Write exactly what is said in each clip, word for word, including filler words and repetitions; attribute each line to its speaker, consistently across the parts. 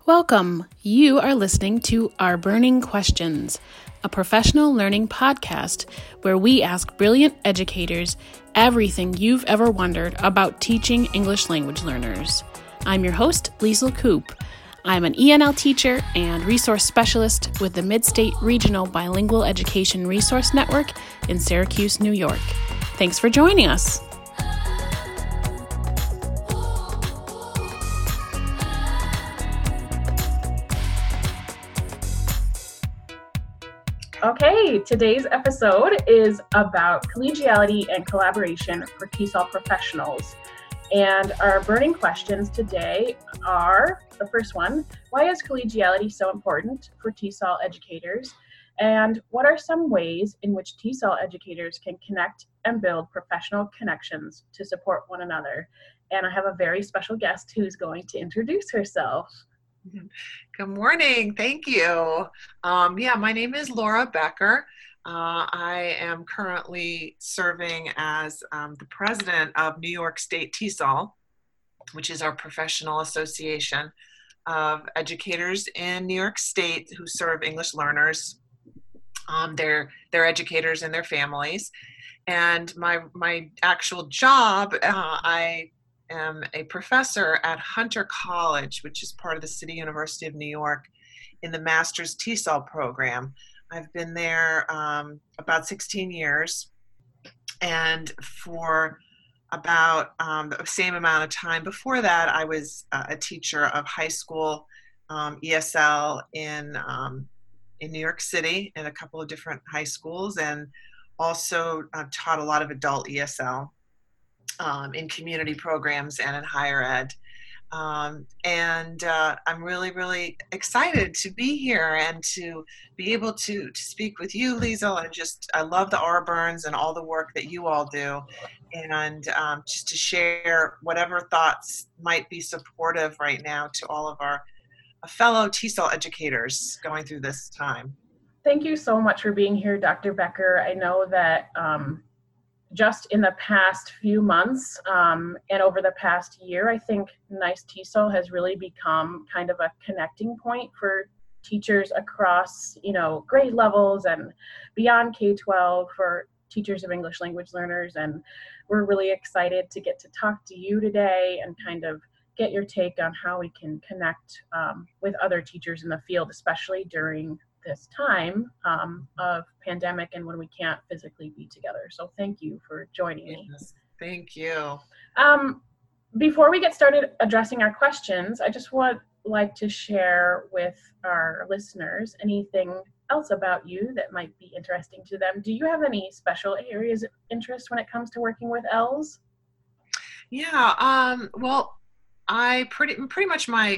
Speaker 1: Welcome. You are listening to Our Burning Questions, a professional learning podcast where we ask brilliant educators everything you've ever wondered about teaching English language learners. I'm your host, Liesl Koop. I'm an E N L teacher and resource specialist with the Mid-State Regional Bilingual Education Resource Network in Syracuse, New York. Thanks for joining us. Okay, today's episode is about collegiality and collaboration for T E S O L professionals. And our burning questions today are, the first one, why is collegiality so important for T E S O L educators? And what are some ways in which T E S O L educators can connect and build professional connections to support one another? And I have a very special guest who's going to introduce herself.
Speaker 2: Good morning. Thank you. Um, yeah, my name is Laura Becker. Uh, I am currently serving as um, the president of New York State T E S O L, which is our professional association of educators in New York State who serve English learners, um, their, their educators and their families. And my, my actual job, uh, I am a professor at Hunter College, which is part of the City University of New York, in the Master's T E S O L program. I've been there um, about sixteen years, and for about um, the same amount of time before that, I was uh, a teacher of high school um, E S L in um, in New York City in a couple of different high schools, and also uh, taught a lot of adult E S L um, in community programs and in higher ed. Um, and uh, I'm really, really excited to be here and to be able to, to speak with you, Liesl. And just, I love the R Burns and all the work that you all do. And um, just to share whatever thoughts might be supportive right now to all of our fellow T E S O L educators going through this time.
Speaker 1: Thank you so much for being here, Doctor Becker. I know that um, just in the past few months um, and over the past year, I think NICE T E S O L has really become kind of a connecting point for teachers across, you know, grade levels and beyond K twelve for teachers of English language learners. And we're really excited to get to talk to you today and kind of get your take on how we can connect um, with other teachers in the field, especially during this time um, of pandemic and when we can't physically be together. So thank you for joining me.
Speaker 2: Yes, thank you.
Speaker 1: Um, before we get started addressing our questions, I just would like to share with our listeners anything else about you that might be interesting to them. Do you have any special areas of interest when it comes to working with E L S?
Speaker 2: Yeah, um, well, I pretty pretty much my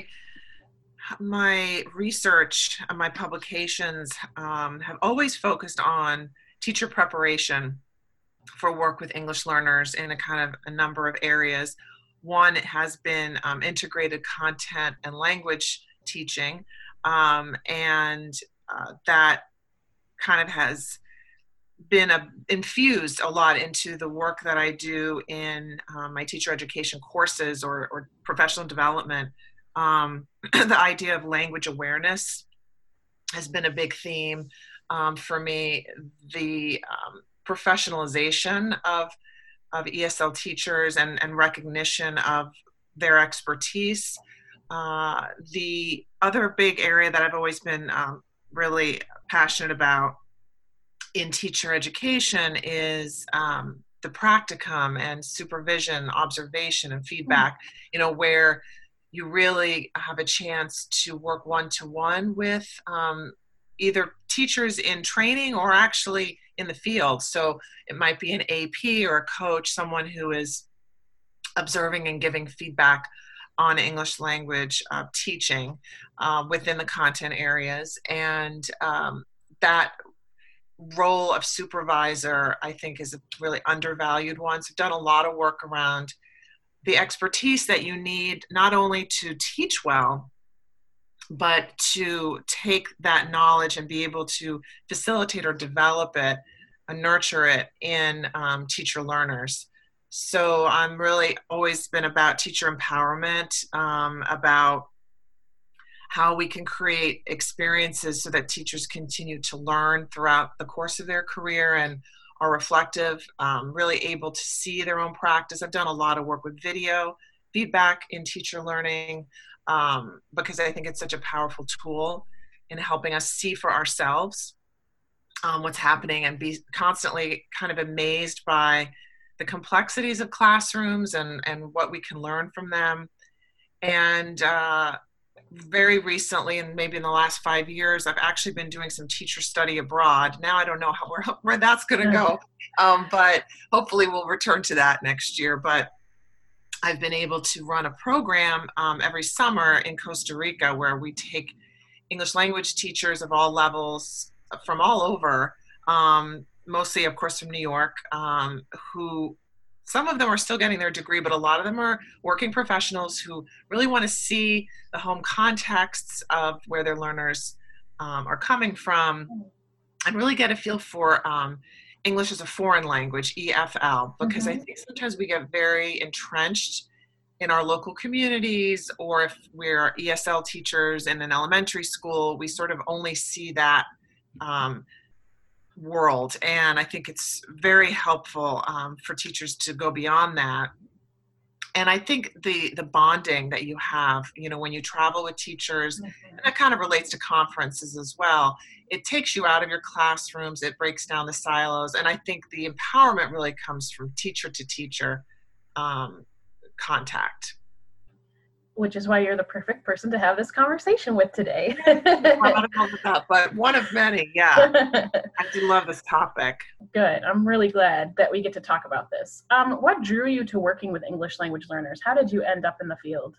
Speaker 2: my research and my publications um, have always focused on teacher preparation for work with English learners in a kind of a number of areas. One, it has been um, integrated content and language teaching, um, and uh, that kind of has been a, infused a lot into the work that I do in um, my teacher education courses or, or professional development. Um, the idea of language awareness has been a big theme um, for me. The um, professionalization of, of E S L teachers and, and recognition of their expertise. Uh, the other big area that I've always been um, really passionate about in teacher education is um, the practicum and supervision, observation, and feedback, you know, where you really have a chance to work one-to-one with um, either teachers in training or actually in the field. So it might be an A P or a coach, someone who is observing and giving feedback on English language uh, teaching uh, within the content areas. And um, that role of supervisor, I think, is a really undervalued one. So I've done a lot of work around the expertise that you need not only to teach well, but to take that knowledge and be able to facilitate or develop it and nurture it in um, teacher learners. So I'm really always been about teacher empowerment, um, about how we can create experiences so that teachers continue to learn throughout the course of their career and are reflective, um, really able to see their own practice. I've done a lot of work with video feedback in teacher learning um, because I think it's such a powerful tool in helping us see for ourselves um, what's happening and be constantly kind of amazed by the complexities of classrooms and, and what we can learn from them. And uh, very recently, and maybe in the last five years, I've actually been doing some teacher study abroad. Now I don't know how, where, where that's going to go, um, but hopefully we'll return to that next year. But I've been able to run a program um, every summer in Costa Rica where we take English language teachers of all levels from all over, um, mostly, of course, from New York, um, who some of them are still getting their degree, but a lot of them are working professionals who really want to see the home contexts of where their learners um, are coming from and really get a feel for um, English as a foreign language, E F L, because mm-hmm. I think sometimes we get very entrenched in our local communities, or if we're E S L teachers in an elementary school, we sort of only see that um, world. And I think it's very helpful um, for teachers to go beyond that. And I think the the bonding that you have, you know, when you travel with teachers, mm-hmm. and that kind of relates to conferences as well, it takes you out of your classrooms, it breaks down the silos. And I think the empowerment really comes from teacher to teacher um, contact.
Speaker 1: Which is why you're the perfect person to have this conversation with today.
Speaker 2: I don't know about that, but one of many, yeah. I do love this topic.
Speaker 1: Good. I'm really glad that we get to talk about this. Um, what drew you to working with English language learners? How did you end up in the field?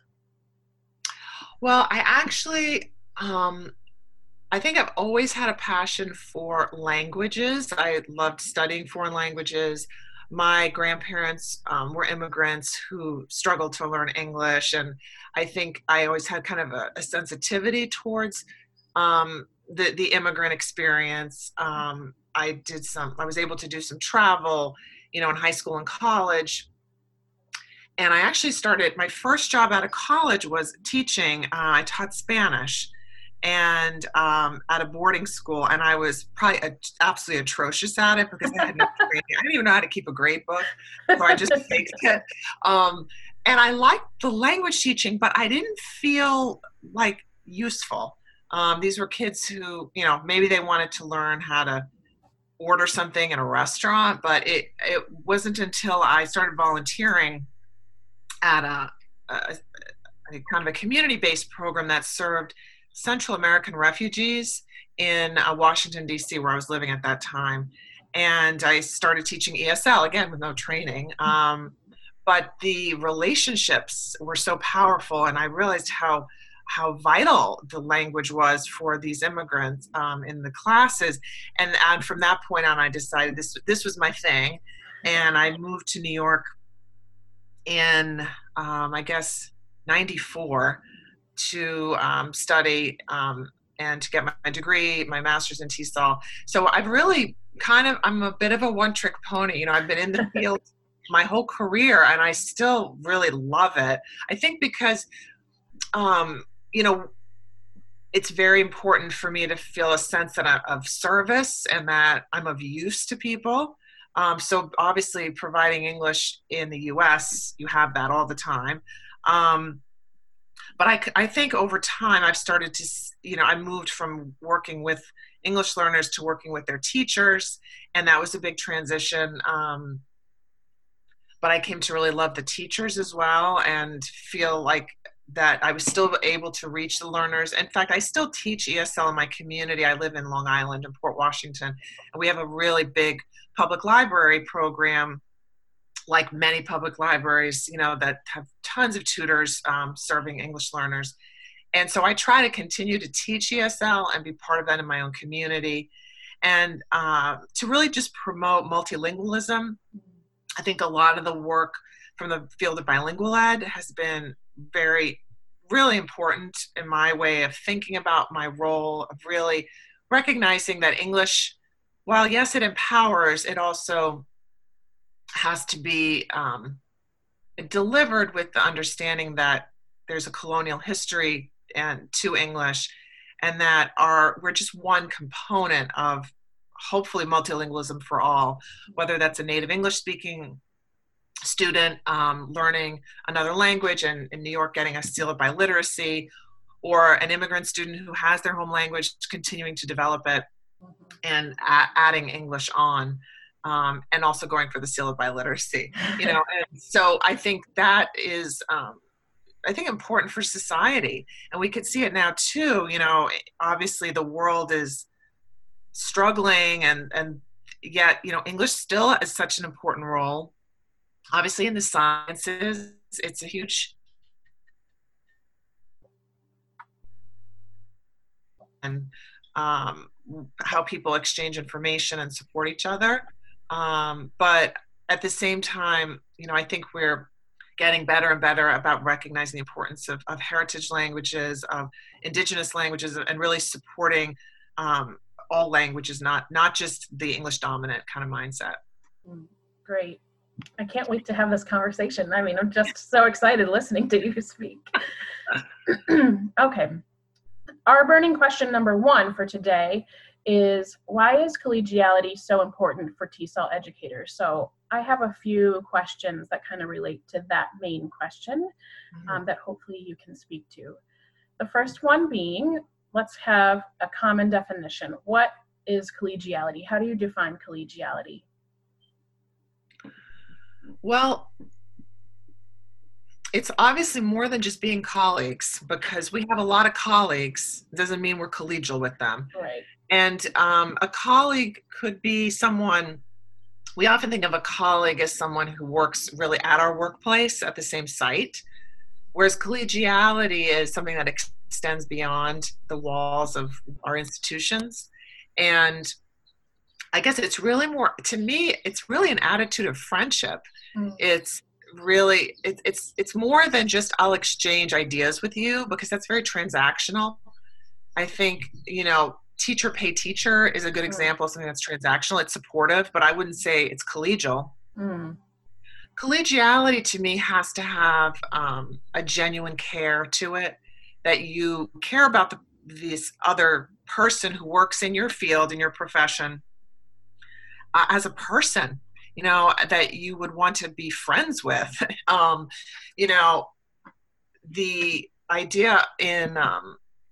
Speaker 2: Well, I actually, um, I think I've always had a passion for languages. I loved studying foreign languages. My grandparents um, were immigrants who struggled to learn English, and I think I always had kind of a, a sensitivity towards um, the the immigrant experience. Um, I did some. I was able to do some travel, you know, in high school and college, and I actually started. My first job out of college was teaching. Uh, I taught Spanish. And um, at a boarding school, and I was probably a, absolutely atrocious at it because I had no training. I didn't even know how to keep a grade book, so I just faked it. Um, and I liked the language teaching, but I didn't feel like useful. Um, these were kids who, you know, maybe they wanted to learn how to order something in a restaurant, but it it wasn't until I started volunteering at a, a, a kind of a community-based program that served Central American refugees in uh, Washington, D C, where I was living at that time. And I started teaching E S L, again, with no training. Um, but the relationships were so powerful, and I realized how how vital the language was for these immigrants um, in the classes. And, and from that point on, I decided this, this was my thing. And I moved to New York in, um, I guess, ninety-four. To um, study um, and to get my, my degree, my master's in T E S O L. So I've really kind of, I'm a bit of a one-trick pony. You know, I've been in the field my whole career, and I still really love it. I think because, um, you know, it's very important for me to feel a sense that I, of service and that I'm of use to people. Um, so obviously providing English in the U S, you have that all the time. Um, But I, I think over time I've started to, you know, I moved from working with English learners to working with their teachers, and that was a big transition. Um, but I came to really love the teachers as well and feel like that I was still able to reach the learners. In fact, I still teach E S L in my community. I live in Long Island in Port Washington, and we have a really big public library program, like many public libraries, you know, that have tons of tutors um, serving English learners. And so I try to continue to teach E S L and be part of that in my own community. And uh, to really just promote multilingualism. I think a lot of the work from the field of bilingual ed has been very, really important in my way of thinking about my role of really recognizing that English, while yes, it empowers, it also has to be um, delivered with the understanding that there's a colonial history and to English, and that are we're just one component of hopefully multilingualism for all, whether that's a native English speaking student um, learning another language and in New York getting a seal of biliteracy, or an immigrant student who has their home language continuing to develop it and a- adding English on, um, and also going for the seal of biliteracy. You know, and so I think that is, um, I think, important for society, and we could see it now too. You know, obviously the world is struggling, and and yet, you know, English still is such an important role. Obviously, in the sciences, it's a huge and um, how people exchange information and support each other. Um, but at the same time, you know, I think we're getting better and better about recognizing the importance of, of heritage languages, of indigenous languages, and really supporting um, all languages, not not just the English dominant kind of mindset.
Speaker 1: Great. I can't wait to have this conversation. I mean, I'm just so excited listening to you speak. Okay. Our burning question number one for today is, why is collegiality so important for T SOL educators? So I have a few questions that kind of relate to that main question mm-hmm. um, that hopefully you can speak to. The first one being, let's have a common definition. What is collegiality? How do you define collegiality?
Speaker 2: Well, it's obviously more than just being colleagues, because we have a lot of colleagues. It doesn't mean we're collegial with them.
Speaker 1: Right.
Speaker 2: And um, a colleague could be someone, we often think of a colleague as someone who works really at our workplace at the same site, whereas collegiality is something that extends beyond the walls of our institutions. And I guess it's really more, to me, it's really an attitude of friendship. Mm. It's really, it, it's it's more than just I'll exchange ideas with you, because that's very transactional. I think, you know, teacher pay teacher is a good example of something that's transactional. It's supportive, but I wouldn't say it's collegial. Mm. Collegiality to me has to have um, a genuine care to it, that you care about the, this other person who works in your field, in your profession, uh, as a person, you know, that you would want to be friends with. um, you know, the idea in, um,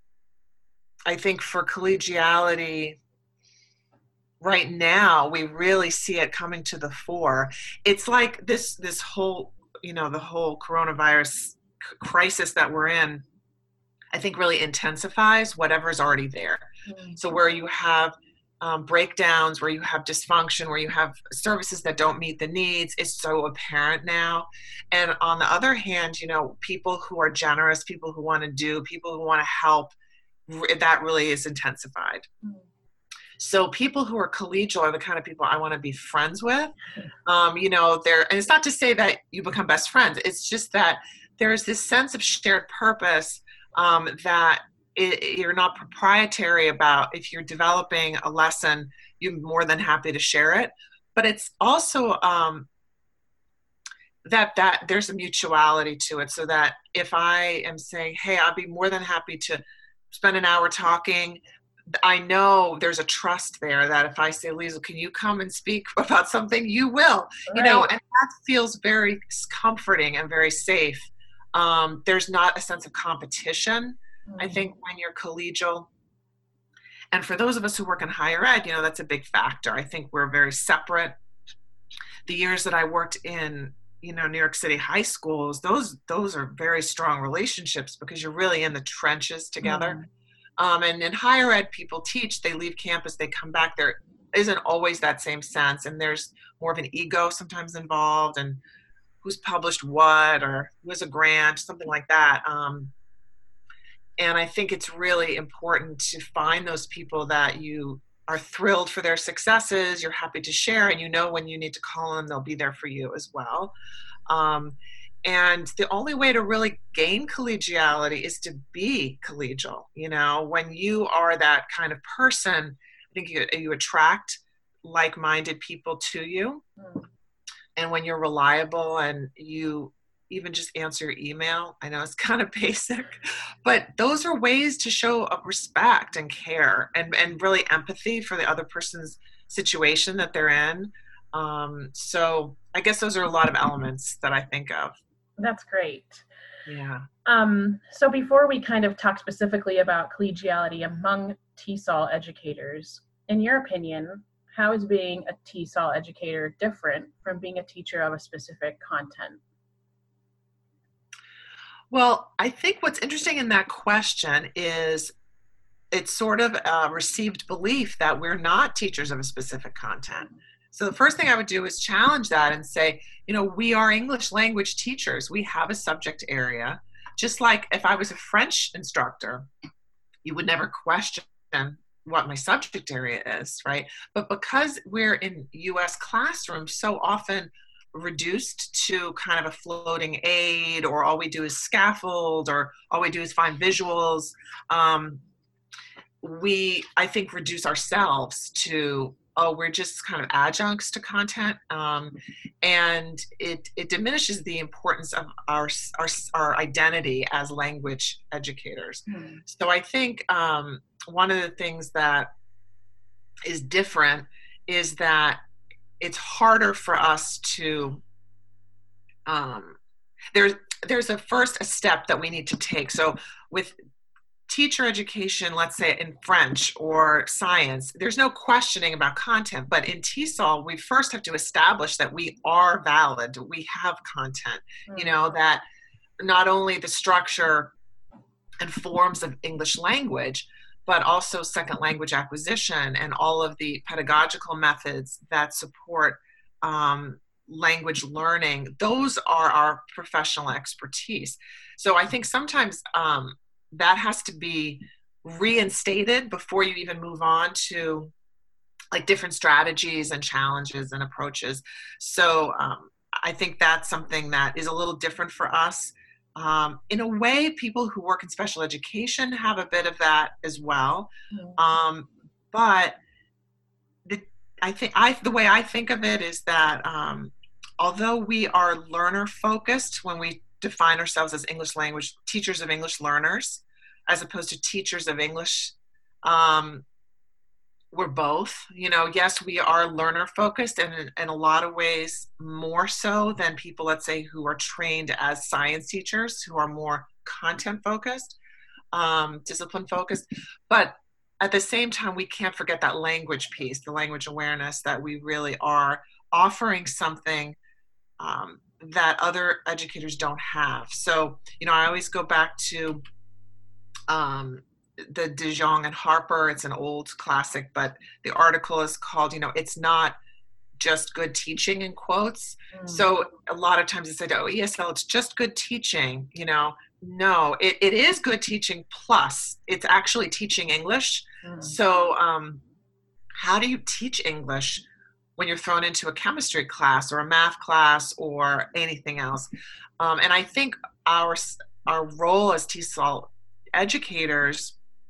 Speaker 2: I think for collegiality right now, we really see it coming to the fore. It's like this, this whole, you know, the whole coronavirus crisis that we're in, I think really intensifies whatever's already there. Mm-hmm. So where you have um, breakdowns, where you have dysfunction, where you have services that don't meet the needs, is so apparent now. And on the other hand, you know, people who are generous, people who want to do, people who want to help, that really is intensified. Mm-hmm. So people who are collegial are the kind of people I want to be friends with. Um, you know, they're, and it's not to say that you become best friends. It's just that there's this sense of shared purpose um, that it, you're not proprietary about. If you're developing a lesson, you're more than happy to share it. But it's also um, that that there's a mutuality to it, so that if I am saying, hey, I'd be more than happy to spend an hour talking, I know there's a trust there that if I say, Liesl, can you come and speak about something, you will, right. You know, and that feels very comforting and very safe. Um, there's not a sense of competition, mm-hmm. I think, when you're collegial. And for those of us who work in higher ed, you know, that's a big factor. I think we're very separate. The years that I worked in, you know, New York City high schools, those those are very strong relationships, because you're really in the trenches together. Mm-hmm. Um, and in higher ed, people teach, they leave campus, they come back. There isn't always that same sense. And there's more of an ego sometimes involved, and who's published what, or who has a grant, something like that. Um, and I think it's really important to find those people that you are thrilled for their successes, you're happy to share, and you know when you need to call them, they'll be there for you as well. Um, And the only way to really gain collegiality is to be collegial. You know, when you are that kind of person, I think you, you attract like-minded people to you. Mm. And when you're reliable and you even just answer your email. I know it's kind of basic, but those are ways to show of respect and care and, and really empathy for the other person's situation that they're in. Um, so I guess those are a lot of elements that I think of.
Speaker 1: That's great.
Speaker 2: Yeah.
Speaker 1: Um, so before we kind of talk specifically about collegiality among T E S O L educators, in your opinion, how is being a T E S O L educator different from being a teacher of a specific content?
Speaker 2: Well, I think what's interesting in that question is it's sort of a received belief that we're not teachers of a specific content. So the first thing I would do is challenge that and say, you know, we are English language teachers. We have a subject area. Just like if I was a French instructor, you would never question what my subject area is, right? But because we're in U S classrooms so often reduced to kind of a floating aid, or all we do is scaffold, or all we do is find visuals, um, we, I think, reduce ourselves to, oh, we're just kind of adjuncts to content, um, and it it diminishes the importance of our our, our identity as language educators. Mm. So I think um, one of the things that is different is that it's harder for us to um, there's there's a first a step that we need to take. So with teacher education, let's say in French or science, there's no questioning about content. But in T E S O L, we first have to establish that we are valid, we have content, mm. you know, that not only the structure and forms of English language, but also second language acquisition and all of the pedagogical methods that support um, language learning. Those are our professional expertise. So I think sometimes um, that has to be reinstated before you even move on to like different strategies and challenges and approaches. So um, I think that's something that is a little different for us. Um, in a way, people who work in special education have a bit of that as well. Mm-hmm. Um, but the, I think I, the way I think of it is that um, although we are learner focused when we define ourselves as English language teachers of English learners, as opposed to teachers of English, um, we're both, you know, yes, we are learner focused, and in, in a lot of ways more so than people, let's say, who are trained as science teachers, who are more content focused, um, discipline focused. But at the same time, we can't forget that language piece, the language awareness, that we really are offering something um, that other educators don't have. So, you know, I always go back to um, the De Jong and Harper. It's an old classic, but the article is called, you know, it's not just good teaching, in quotes. Mm. So a lot of times they said, oh, E S L, it's just good teaching, you know. No, it, it is good teaching, plus it's actually teaching English. Mm. So um, how do you teach English when you're thrown into a chemistry class or a math class or anything else? Um, and I think our our role as T E S O L educators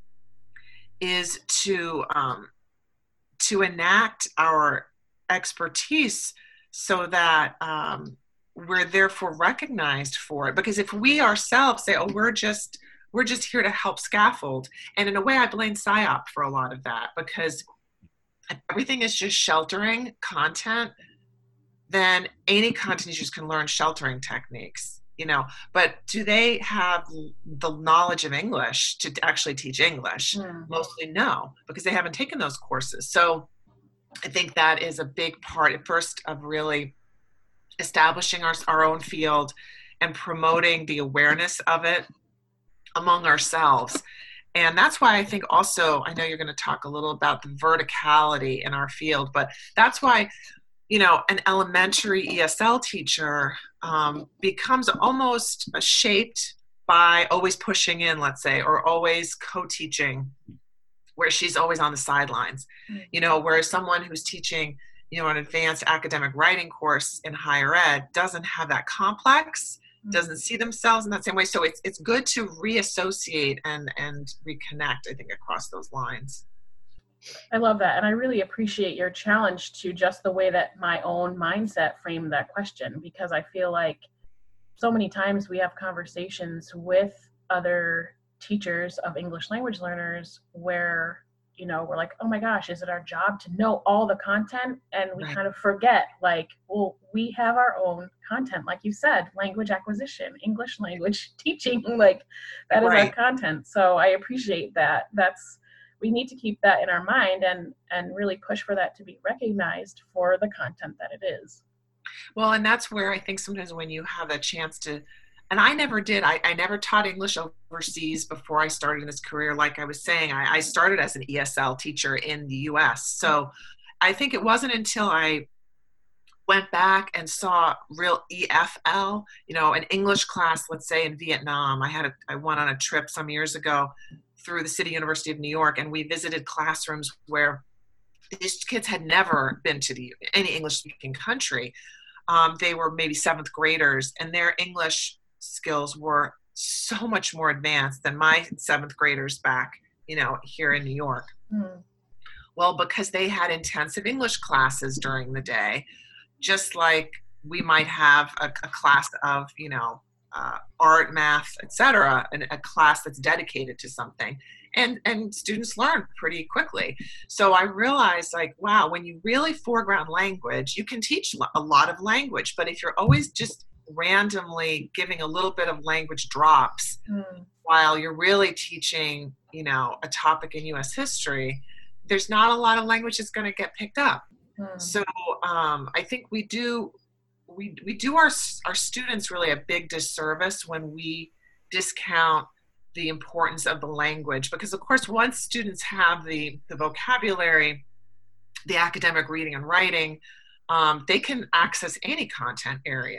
Speaker 2: is to um, to enact our expertise so that um, we're therefore recognized for it. Because if we ourselves say, "Oh, we're just we're just here to help scaffold," and in a way, I blame PSYOP for a lot of that, because if everything is just sheltering content, then any content teachers can learn sheltering techniques. You know, but do they have the knowledge of English to actually teach English? Mm. Mostly no, because they haven't taken those courses. So I think that is a big part at first of really establishing our, our own field and promoting the awareness of it among ourselves. And that's why I think also, I know you're going to talk a little about the verticality in our field, but that's why, you know, an elementary E S L teacher um, becomes almost shaped by always pushing in, let's say, or always co-teaching, where she's always on the sidelines. Mm-hmm. You know, whereas someone who's teaching, you know, an advanced academic writing course in higher ed doesn't have that complex, mm-hmm. doesn't see themselves in that same way. So it's it's good to reassociate and and reconnect, I think, across those lines.
Speaker 1: I love that. And I really appreciate your challenge to just the way that my own mindset framed that question, because I feel like so many times we have conversations with other teachers of English language learners where, you know, we're like, oh my gosh, is it our job to know all the content? And we
Speaker 2: Right.
Speaker 1: kind of forget, like, well, we have our own content. Like you said, language acquisition, English language teaching, like that is our
Speaker 2: Right.
Speaker 1: content. So I appreciate that. That's, we need to keep that in our mind and and really push for that to be recognized for the content that it is.
Speaker 2: Well, and that's where I think sometimes when you have a chance to, and I never did, I, I never taught English overseas before I started in this career. Like I was saying, I, I started as an E S L teacher in the U S. So I think it wasn't until I went back and saw real E F L, you know, an English class, let's say in Vietnam. I had a, I went on a trip some years ago through the City University of New York, and we visited classrooms where these kids had never been to the any English speaking country. Um, they were maybe seventh graders, and their English skills were so much more advanced than my seventh graders back, you know, here in New York.
Speaker 1: Mm.
Speaker 2: Well, because they had intensive English classes during the day, just like we might have a, a class of, you know, uh, art, math, et cetera, and a class that's dedicated to something. And, and students learn pretty quickly. So I realized, like, wow, when you really foreground language, you can teach a lot of language. But if you're always just randomly giving a little bit of language drops
Speaker 1: Mm.
Speaker 2: while you're really teaching, you know, a topic in U S history, there's not a lot of language that's going to get picked up.
Speaker 1: Mm.
Speaker 2: So um, I think we do we we do our our students really a big disservice when we discount the importance of the language, because of course once students have the the vocabulary, the academic reading and writing, um, they can access any content area.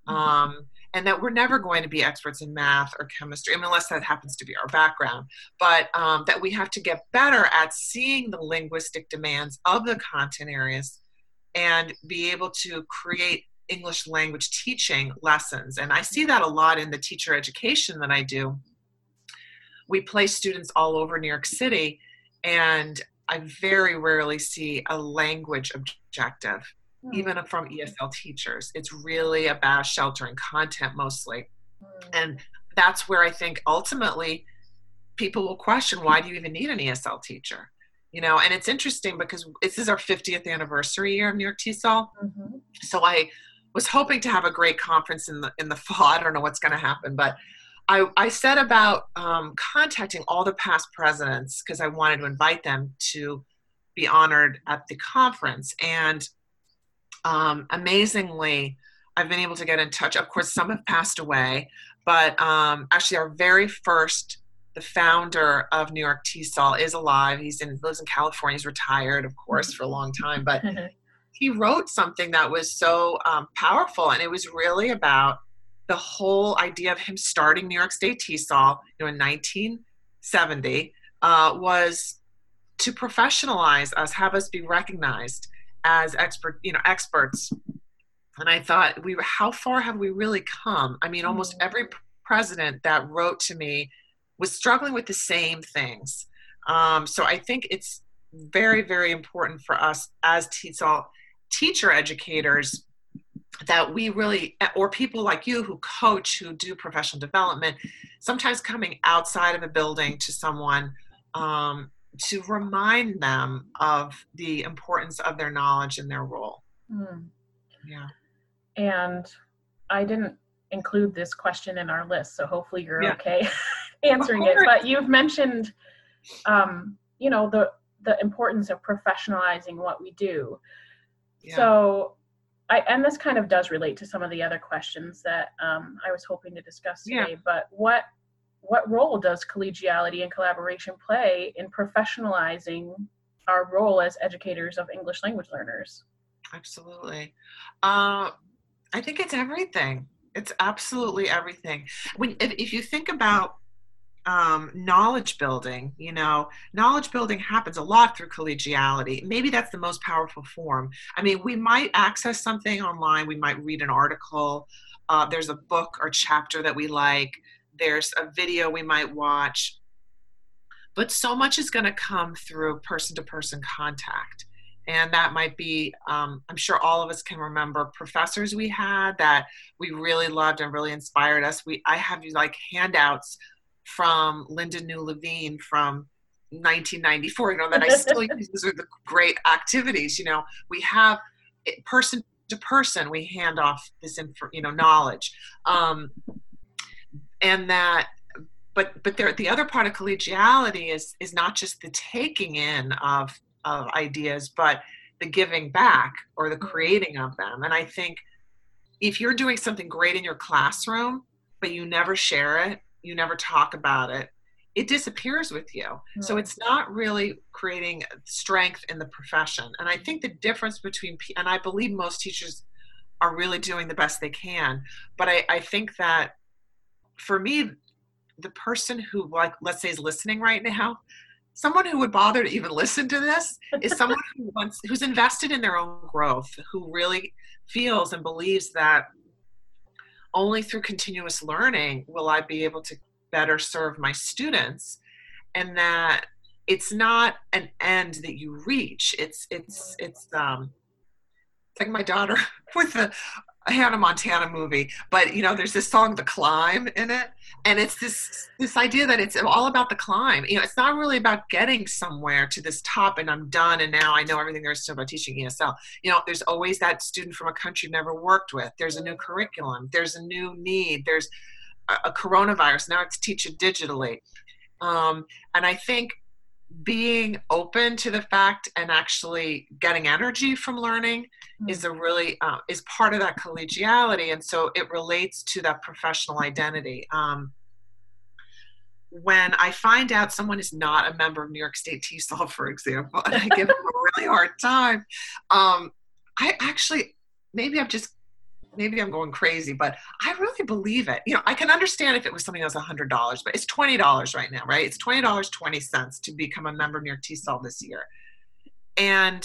Speaker 2: Um, and that we're never going to be experts in math or chemistry, I mean, unless that happens to be our background, but um, that we have to get better at seeing the linguistic demands of the content areas and be able to create English language teaching lessons. And I see that a lot in the teacher education that I do. We place students all over New York City, and I very rarely see a language objective,
Speaker 1: Mm.
Speaker 2: even from E S L teachers. It's really about sheltering content mostly.
Speaker 1: Mm.
Speaker 2: And that's where I think ultimately people will question, why do you even need an E S L teacher? You know, and it's interesting because this is our fiftieth anniversary year of New York T S O L.
Speaker 1: Mm-hmm.
Speaker 2: So I was hoping to have a great conference in the in the fall. I don't know what's going to happen, but I, I said about um, contacting all the past presidents because I wanted to invite them to be honored at the conference. And um, amazingly, I've been able to get in touch. Of course, some have passed away, but um, actually our very first, the founder of New York T S O L is alive. He's in, lives in California. He's retired, of course, for a long time, but he wrote something that was so um, powerful. And it was really about the whole idea of him starting New York State T S O L, you know, in nineteen seventy, uh, was to professionalize us, have us be recognized as expert, you know, experts. And I thought, we, how far have we really come? I mean, almost every president that wrote to me was struggling with the same things. Um, so I think it's very, very important for us as T S O L teacher educators that we really, or people like you who coach, who do professional development, sometimes coming outside of a building to someone um, to remind them of the importance of their knowledge and their role.
Speaker 1: Mm.
Speaker 2: Yeah.
Speaker 1: And I didn't include this question in our list, so hopefully you're
Speaker 2: Yeah.
Speaker 1: okay answering it. But you've mentioned, um, you know, the the importance of professionalizing what we do.
Speaker 2: Yeah.
Speaker 1: So, I and this kind of does relate to some of the other questions that um, I was hoping to discuss today.
Speaker 2: Yeah.
Speaker 1: But what what role does collegiality and collaboration play in professionalizing our role as educators of English language learners?
Speaker 2: Absolutely. Uh, I think it's everything. It's absolutely everything. When if, if you think about um, knowledge building, you know, knowledge building happens a lot through collegiality. Maybe that's the most powerful form. I mean, we might access something online. We might read an article. Uh, there's a book or chapter that we like. There's a video we might watch. But so much is going to come through person-to-person contact. And that might be, um, I'm sure all of us can remember professors we had that we really loved and really inspired us. We, I have like handouts from Linda New Levine from nineteen ninety-four, you know, that I still use. These are the great activities. You know, we have it, person to person, we hand off this, info, you know, knowledge. Um, and that, but, but there, the other part of collegiality is, is not just the taking in of, of ideas, but the giving back or the creating of them. And I think if you're doing something great in your classroom, but you never share it, you never talk about it, it disappears with you. Mm-hmm. So it's not really creating strength in the profession. And I think the difference between, and I believe most teachers are really doing the best they can, but I, I think that for me, the person who, like, let's say is listening right now, someone who would bother to even listen to this is someone who wants, who's invested in their own growth, who really feels and believes that only through continuous learning will I be able to better serve my students, and that it's not an end that you reach. It's it's it's um like my daughter with the Hannah Montana movie, but you know, there's this song "The Climb" in it, and it's this this idea that it's all about the climb. You know, it's not really about getting somewhere to this top and I'm done and now I know everything there is to know about teaching E S L. You know, there's always that student from a country you've never worked with. There's a new curriculum. There's a new need. There's a, a coronavirus. Now it's teach it digitally. Um, and I think being open to the fact and actually getting energy from learning mm-hmm. is a really uh, is part of that collegiality, and so it relates to that professional identity. Um, when I find out someone is not a member of New York State T E S O L, for example, and I give them a really hard time, um, I actually maybe I'm just maybe I'm going crazy, but I really believe it. You know, I can understand if it was something that was one hundred dollars, but it's twenty dollars right now, right? It's twenty dollars and twenty cents to become a member of New York T E S O L this year. And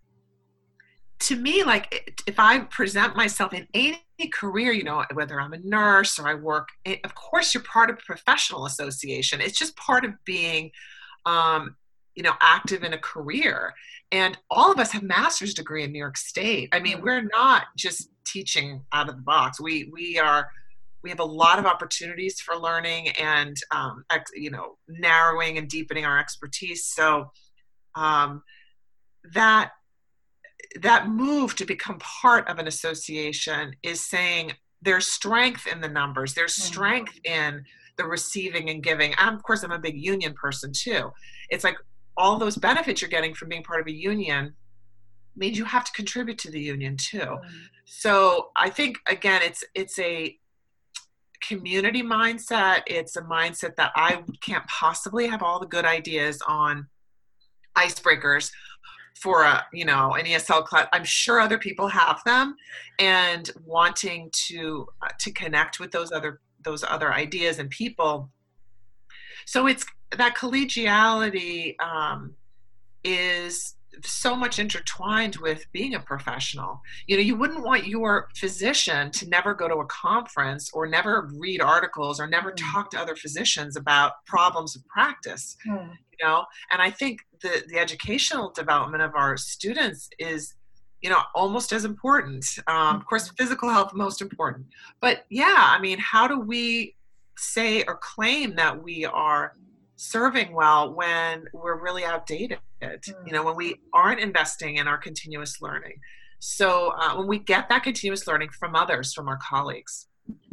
Speaker 2: to me, like, if I present myself in any career, you know, whether I'm a nurse or I work, of course, you're part of a professional association. It's just part of being, um, you know, active in a career. And all of us have master's degree in New York State. I mean, we're not just teaching out of the box. We we are we have a lot of opportunities for learning and um, ex, you know, narrowing and deepening our expertise. So um, that that move to become part of an association is saying there's strength in the numbers. There's strength in the receiving and giving. And of course, I'm a big union person too. It's like all those benefits you're getting from being part of a union means you have to contribute to the union too. Mm-hmm. So I think, again, it's it's a community mindset. It's a mindset that I can't possibly have all the good ideas on icebreakers for a, you know, an E S L class. I'm sure other people have them, and wanting to uh, to connect with those other those other ideas and people. So it's that collegiality um, is so much intertwined with being a professional. You know, you wouldn't want your physician to never go to a conference or never read articles or never mm. talk to other physicians about problems of practice, mm. you know? And I think the, the educational development of our students is, you know, almost as important. Um, mm. Of course, physical health, most important. But yeah, I mean, how do we say or claim that we are serving well when we're really outdated, mm. you know, when we aren't investing in our continuous learning? So uh, when we get that continuous learning from others, from our colleagues.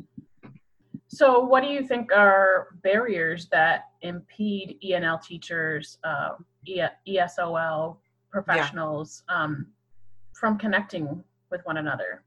Speaker 1: So what do you think are barriers that impede E N L teachers, uh, e- ESOL professionals yeah. um, from connecting with one another?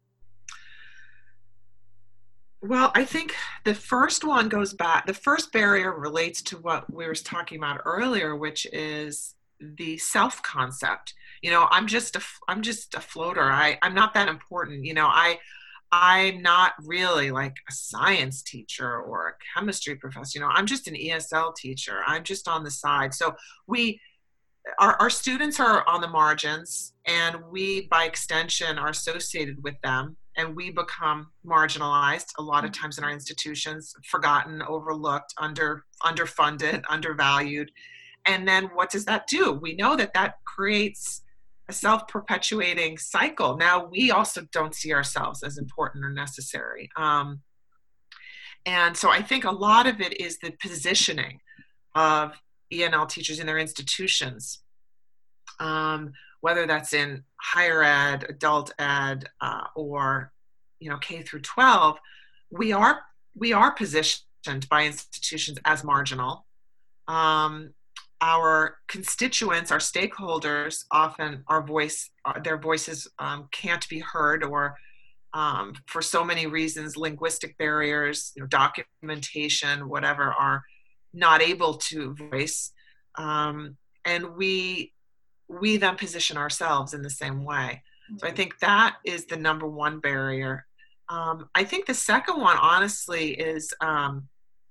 Speaker 2: Well, I think the first one goes back, the first barrier relates to what we were talking about earlier, which is the self-concept. You know, I'm just a, I'm just a floater. I, I'm not that important. You know, I, I'm not really like a science teacher or a chemistry professor. You know, I'm just an E S L teacher. I'm just on the side. So we, our, our students are on the margins, and we, by extension, are associated with them. And we become marginalized a lot of times in our institutions, forgotten, overlooked, under underfunded, undervalued. And then what does that do? We know that that creates a self-perpetuating cycle. Now we also don't see ourselves as important or necessary. Um, and so I think a lot of it is the positioning of E N L teachers in their institutions, um, whether that's in higher ed, adult ed, uh, or you know K through twelve. We are we are positioned by institutions as marginal. Um, our constituents, our stakeholders, often our voice, uh, their voices um, can't be heard, or um, for so many reasons, linguistic barriers, you know, documentation, whatever, are not able to voice. Um, and we we then position ourselves in the same way. So I think that is the number one barrier. Um, I think the second one, honestly, is um,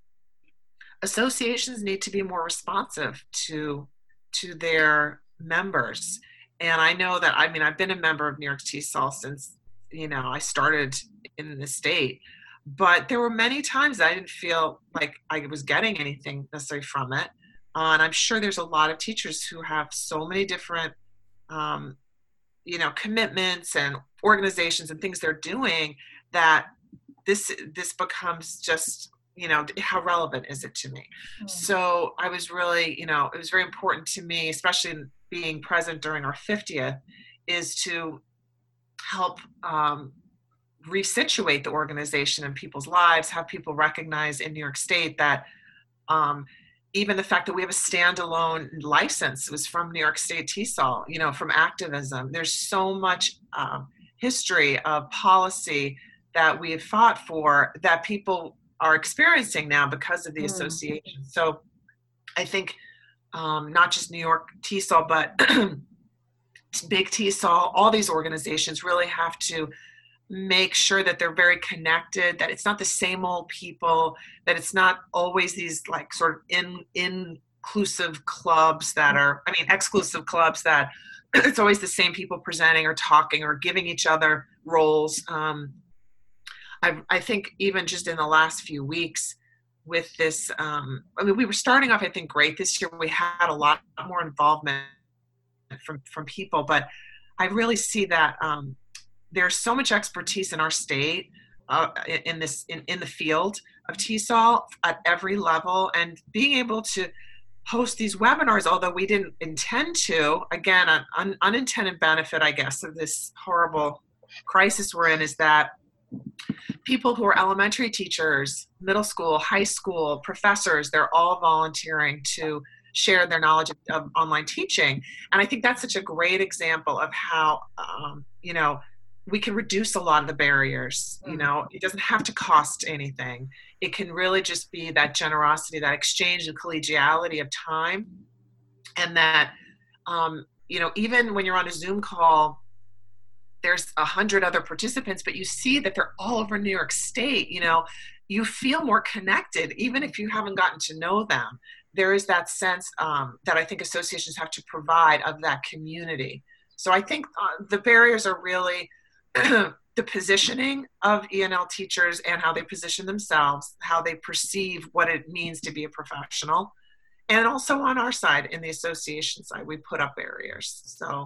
Speaker 2: associations need to be more responsive to to their members. And I know that, I mean, I've been a member of New York T S O L since, you know, I started in the state, but there were many times I didn't feel like I was getting anything necessarily from it. Uh, and I'm sure there's a lot of teachers who have so many different, um, you know, commitments and organizations and things they're doing that this this becomes just, you know, how relevant is it to me? Mm. So I was really, you know, it was very important to me, especially being present during our fiftieth, is to help um, resituate the organization in people's lives, have people recognize in New York State that um, even the fact that we have a standalone license was from New York State T S O L, you know, from activism. There's so much um, history of policy that we have fought for that people are experiencing now because of the mm. association. So I think um, not just New York T S O L, but Big T S O L, all these organizations really have to make sure that they're very connected, that it's not the same old people, that it's not always these like sort of in, inclusive clubs that are, I mean, exclusive clubs that it's always the same people presenting or talking or giving each other roles. Um, I, I think even just in the last few weeks with this, um, I mean, we were starting off, I think, great this year. We had a lot more involvement from, from people, but I really see that um, there's so much expertise in our state uh, in this, in, in the field of T S O L at every level, and being able to host these webinars, although we didn't intend to, again, an un, unintended benefit, I guess, of this horrible crisis we're in is that people who are elementary teachers, middle school, high school, professors, they're all volunteering to share their knowledge of, of online teaching. And I think that's such a great example of how, um, you know, we can reduce a lot of the barriers. You know, it doesn't have to cost anything. It can really just be that generosity, that exchange of collegiality of time. And that, um, you know, even when you're on a Zoom call, there's a hundred other participants, but you see that they're all over New York State. You know, you feel more connected, even if you haven't gotten to know them. There is that sense um, that I think associations have to provide of that community. So I think uh, the barriers are really the positioning of E N L teachers and how they position themselves, how they perceive what it means to be a professional. And also on our side, in the association side, we put up barriers. So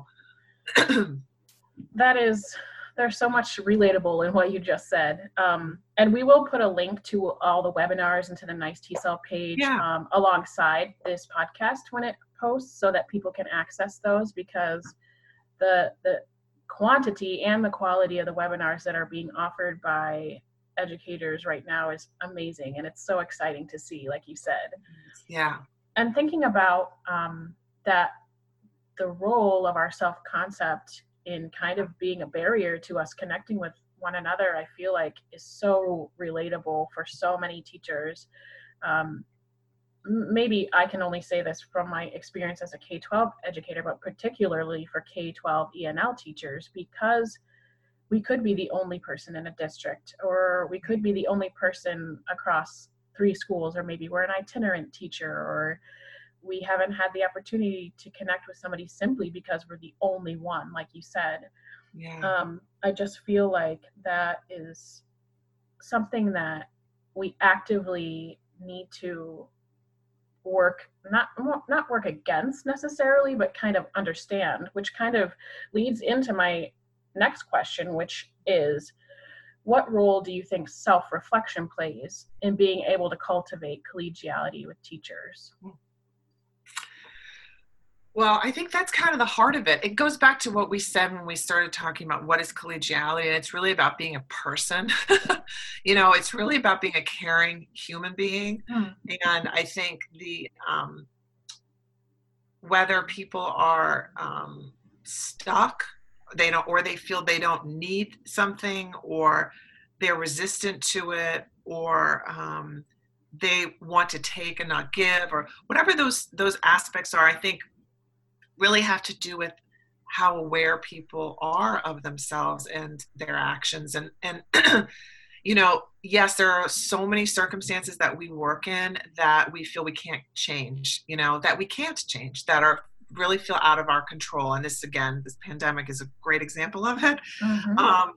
Speaker 1: that is, there's so much relatable in what you just said. Um, and we will put a link to all the webinars and to the Nice T S O L page yeah. um, alongside this podcast when it posts, so that people can access those, because the the quantity and the quality of the webinars that are being offered by educators right now is amazing. And it's so exciting to see, like you said.
Speaker 2: Yeah.
Speaker 1: And thinking about um, that, the role of our self-concept in kind of being a barrier to us connecting with one another, I feel like is so relatable for so many teachers. Um, maybe I can only say this from my experience as a K twelve educator, but particularly for K twelve E N L teachers, because we could be the only person in a district, or we could be the only person across three schools, or maybe we're an itinerant teacher, or we haven't had the opportunity to connect with somebody simply because we're the only one, like you said.
Speaker 2: Yeah.
Speaker 1: Um, I just feel like that is something that we actively need to work, not not work against necessarily, but kind of understand, which kind of leads into my next question, which is, what role do you think self-reflection plays in being able to cultivate collegiality with teachers?
Speaker 2: Well, I think that's kind of the heart of it. It goes back to what we said when we started talking about what is collegiality, and it's really about being a person. You know, it's really about being a caring human being. Mm. And I think the um, whether people are um, stuck, they don't, or they feel they don't need something, or they're resistant to it, or um, they want to take and not give, or whatever those those aspects are, I think really have to do with how aware people are of themselves and their actions. And, and you know, yes, there are so many circumstances that we work in that we feel we can't change, you know, that we can't change, that are really feel out of our control. And this, again, this pandemic is a great example of it. Mm-hmm. Um,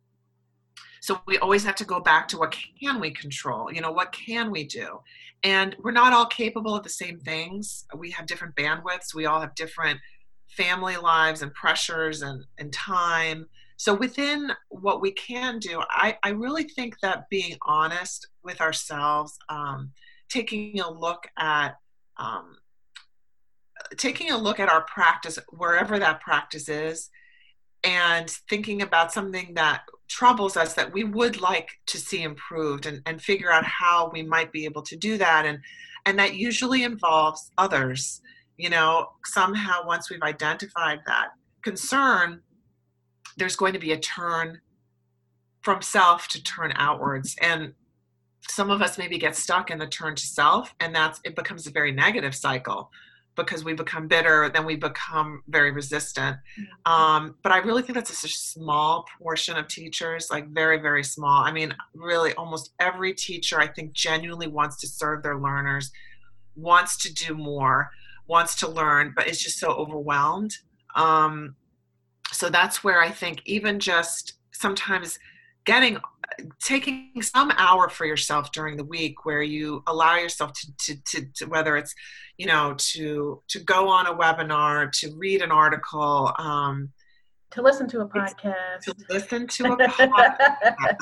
Speaker 2: so we always have to go back to what can we control? You know, what can we do? And we're not all capable of the same things. We have different bandwidths. We all have different family lives and pressures and, and time. So within what we can do, I, I really think that being honest with ourselves, um, taking a look at um, taking a look at our practice, wherever that practice is, and thinking about something that troubles us that we would like to see improved, and, and figure out how we might be able to do that. And, and that usually involves others. You know, somehow once we've identified that concern, there's going to be a turn from self to turn outwards. And some of us maybe get stuck in the turn to self, and that's, it becomes a very negative cycle, because we become bitter, then we become very resistant. Mm-hmm. Um, but I really think that's a small portion of teachers, like very, very small. I mean, really almost every teacher, I think, genuinely wants to serve their learners, wants to do more, wants to learn, but is just so overwhelmed. Um, so that's where I think even just sometimes getting, taking some hour for yourself during the week where you allow yourself to, to, to, to whether it's, you know, to, to go on a webinar, to read an article, um,
Speaker 1: to listen to a podcast,
Speaker 2: to listen to a podcast.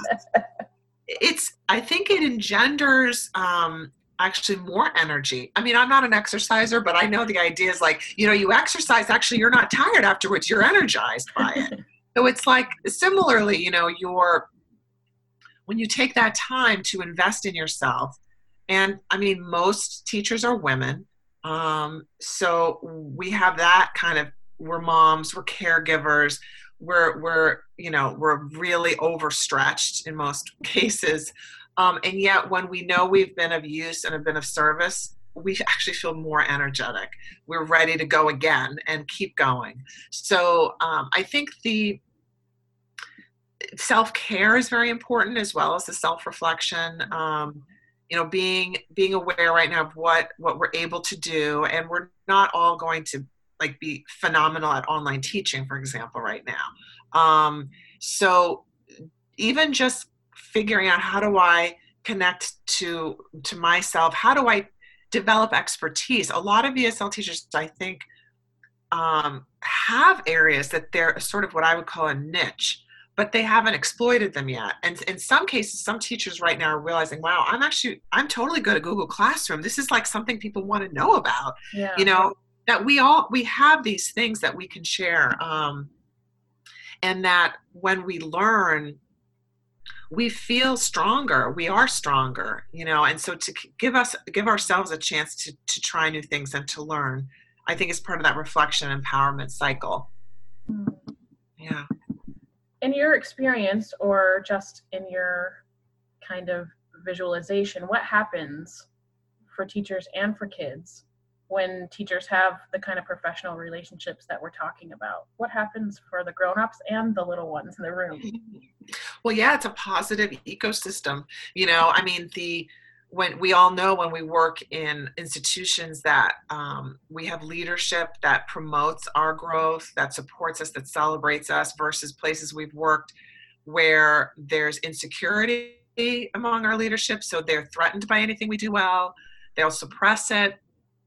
Speaker 2: It's, I think it engenders, um, actually more energy. I mean, I'm not an exerciser, but I know the idea is like, you know, you exercise, actually, you're not tired afterwards, you're energized by it. So it's like, similarly, you know, you're, when you take that time to invest in yourself, and I mean, most teachers are women. Um, so we have that kind of, we're moms, we're caregivers, we're, we're, you know, we're really overstretched in most cases. Um, and yet when we know we've been of use and have been of service, we actually feel more energetic. We're ready to go again and keep going. So um, I think the self-care is very important, as well as the self-reflection. Um, you know, being being aware right now of what what we're able to do, and we're not all going to like be phenomenal at online teaching, for example, right now. Um, so even just figuring out, how do I connect to to myself? How do I develop expertise? A lot of E S L teachers, I think, um, have areas that they're sort of what I would call a niche, but they haven't exploited them yet. And in some cases, some teachers right now are realizing, wow, I'm actually, I'm totally good at Google Classroom. This is like something people want to know about, yeah. You know, that we all, we have these things that we can share. Um, and that when we learn, we feel stronger, we are stronger, you know, and so to give us, give ourselves a chance to, to try new things and to learn, I think is part of that reflection empowerment cycle. Yeah.
Speaker 1: In your experience, or just in your kind of visualization, what happens for teachers and for kids when teachers have the kind of professional relationships that we're talking about? What happens for the grown-ups and the little ones in the room?
Speaker 2: Well, yeah, it's a positive ecosystem. You know, I mean, the when we all know when we work in institutions that um, we have leadership that promotes our growth, that supports us, that celebrates us, versus places we've worked where there's insecurity among our leadership. So they're threatened by anything we do well. They'll suppress it.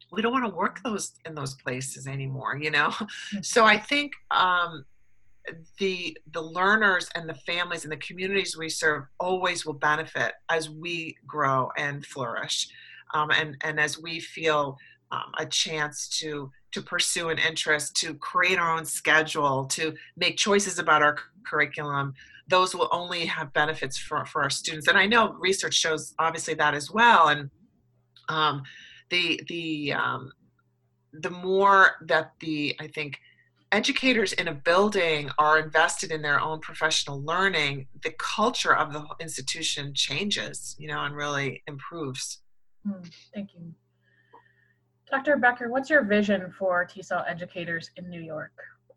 Speaker 2: we don't want to work those in those places anymore, you know? So I think um, the the learners and the families and the communities we serve always will benefit as we grow and flourish, um, and and as we feel um, a chance to to pursue an interest, to create our own schedule, to make choices about our curriculum. Those will only have benefits for, for our students, and I know research shows obviously that as well. And um, the the um, the more that the I think educators in a building are invested in their own professional learning, the culture of the institution changes, you know, and really improves.
Speaker 1: Hmm, thank you. Doctor Becker, what's your vision for T S O L educators in New York?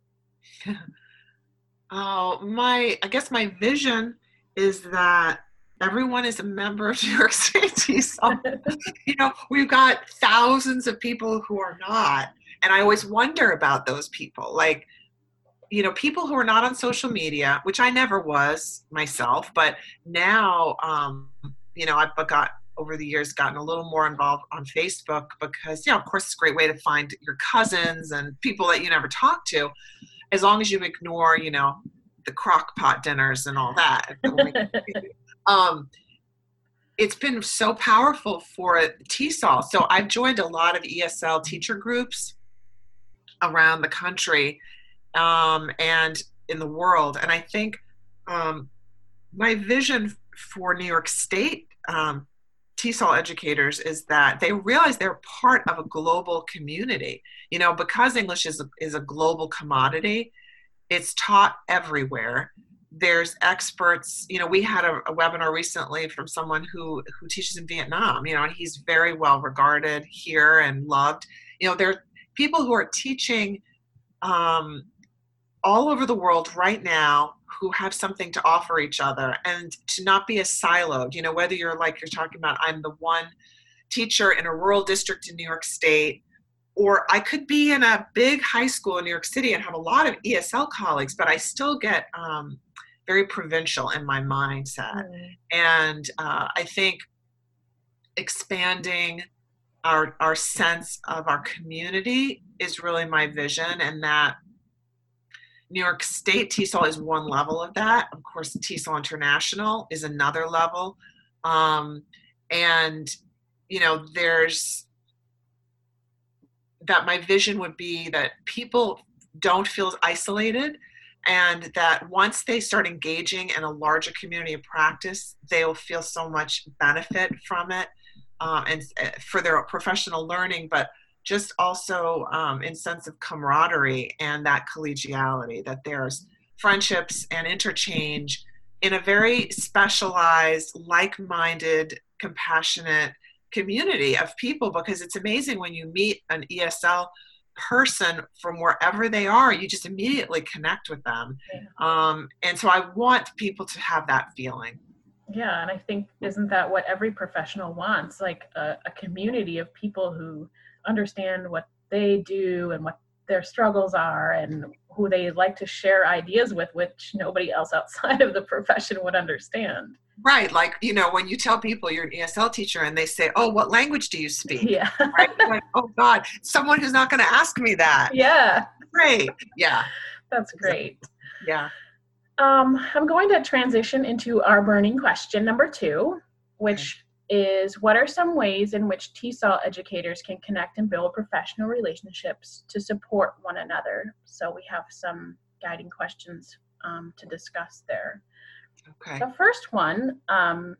Speaker 2: Oh, my, I guess my vision is that everyone is a member of New York State T S O L. You know, we've got thousands of people who are not. And I always wonder about those people. Like, you know, people who are not on social media, which I never was myself, but now, um, you know, I've got over the years gotten a little more involved on Facebook because, you know, of course, it's a great way to find your cousins and people that you never talk to, as long as you ignore, you know, the crock pot dinners and all that. um, it's been so powerful for T S O L. So I've joined a lot of E S L teacher groups around the country um, and in the world. And I think um, my vision for New York State um, T S O L educators is that they realize they're part of a global community. You know, because English is a, is a global commodity, it's taught everywhere. There's experts, you know, we had a, a webinar recently from someone who, who teaches in Vietnam, you know, and he's very well regarded here and loved. You know, there are people who are teaching um, all over the world right now who have something to offer each other, and to not be as siloed, you know, whether you're like you're talking about, I'm the one teacher in a rural district in New York State, or I could be in a big high school in New York City and have a lot of E S L colleagues, but I still get um, very provincial in my mindset. Mm. And uh, I think expanding our, our sense of our community is really my vision, and that New York State T S O L is one level of that. Of course, T S O L International is another level. Um, and, you know, there's that my vision would be that people don't feel isolated, and that once they start engaging in a larger community of practice, they'll feel so much benefit from it um, and uh, for their professional learning, but just also um, in sense of camaraderie and that collegiality, that there's friendships and interchange in a very specialized, like-minded, compassionate community of people. Because it's amazing when you meet an E S L person from wherever they are, you just immediately connect with them. Yeah. Um, and so I want people to have that feeling.
Speaker 1: Yeah, and I think, isn't that what every professional wants? Like a, a community of people who understand what they do and what their struggles are, and who they like to share ideas with, which nobody else outside of the profession would understand.
Speaker 2: Right. Like, you know, when you tell people you're an E S L teacher and they say, oh, what language do you speak?
Speaker 1: Yeah.
Speaker 2: Right? Like, oh God, someone who's not going to ask me that.
Speaker 1: Yeah.
Speaker 2: Great. Yeah.
Speaker 1: That's great.
Speaker 2: Yeah.
Speaker 1: Um, I'm going to transition into our burning question number two, which okay. is, what are some ways in which T S O L educators can connect and build professional relationships to support one another? So we have some guiding questions um, to discuss there.
Speaker 2: Okay.
Speaker 1: The first one, um,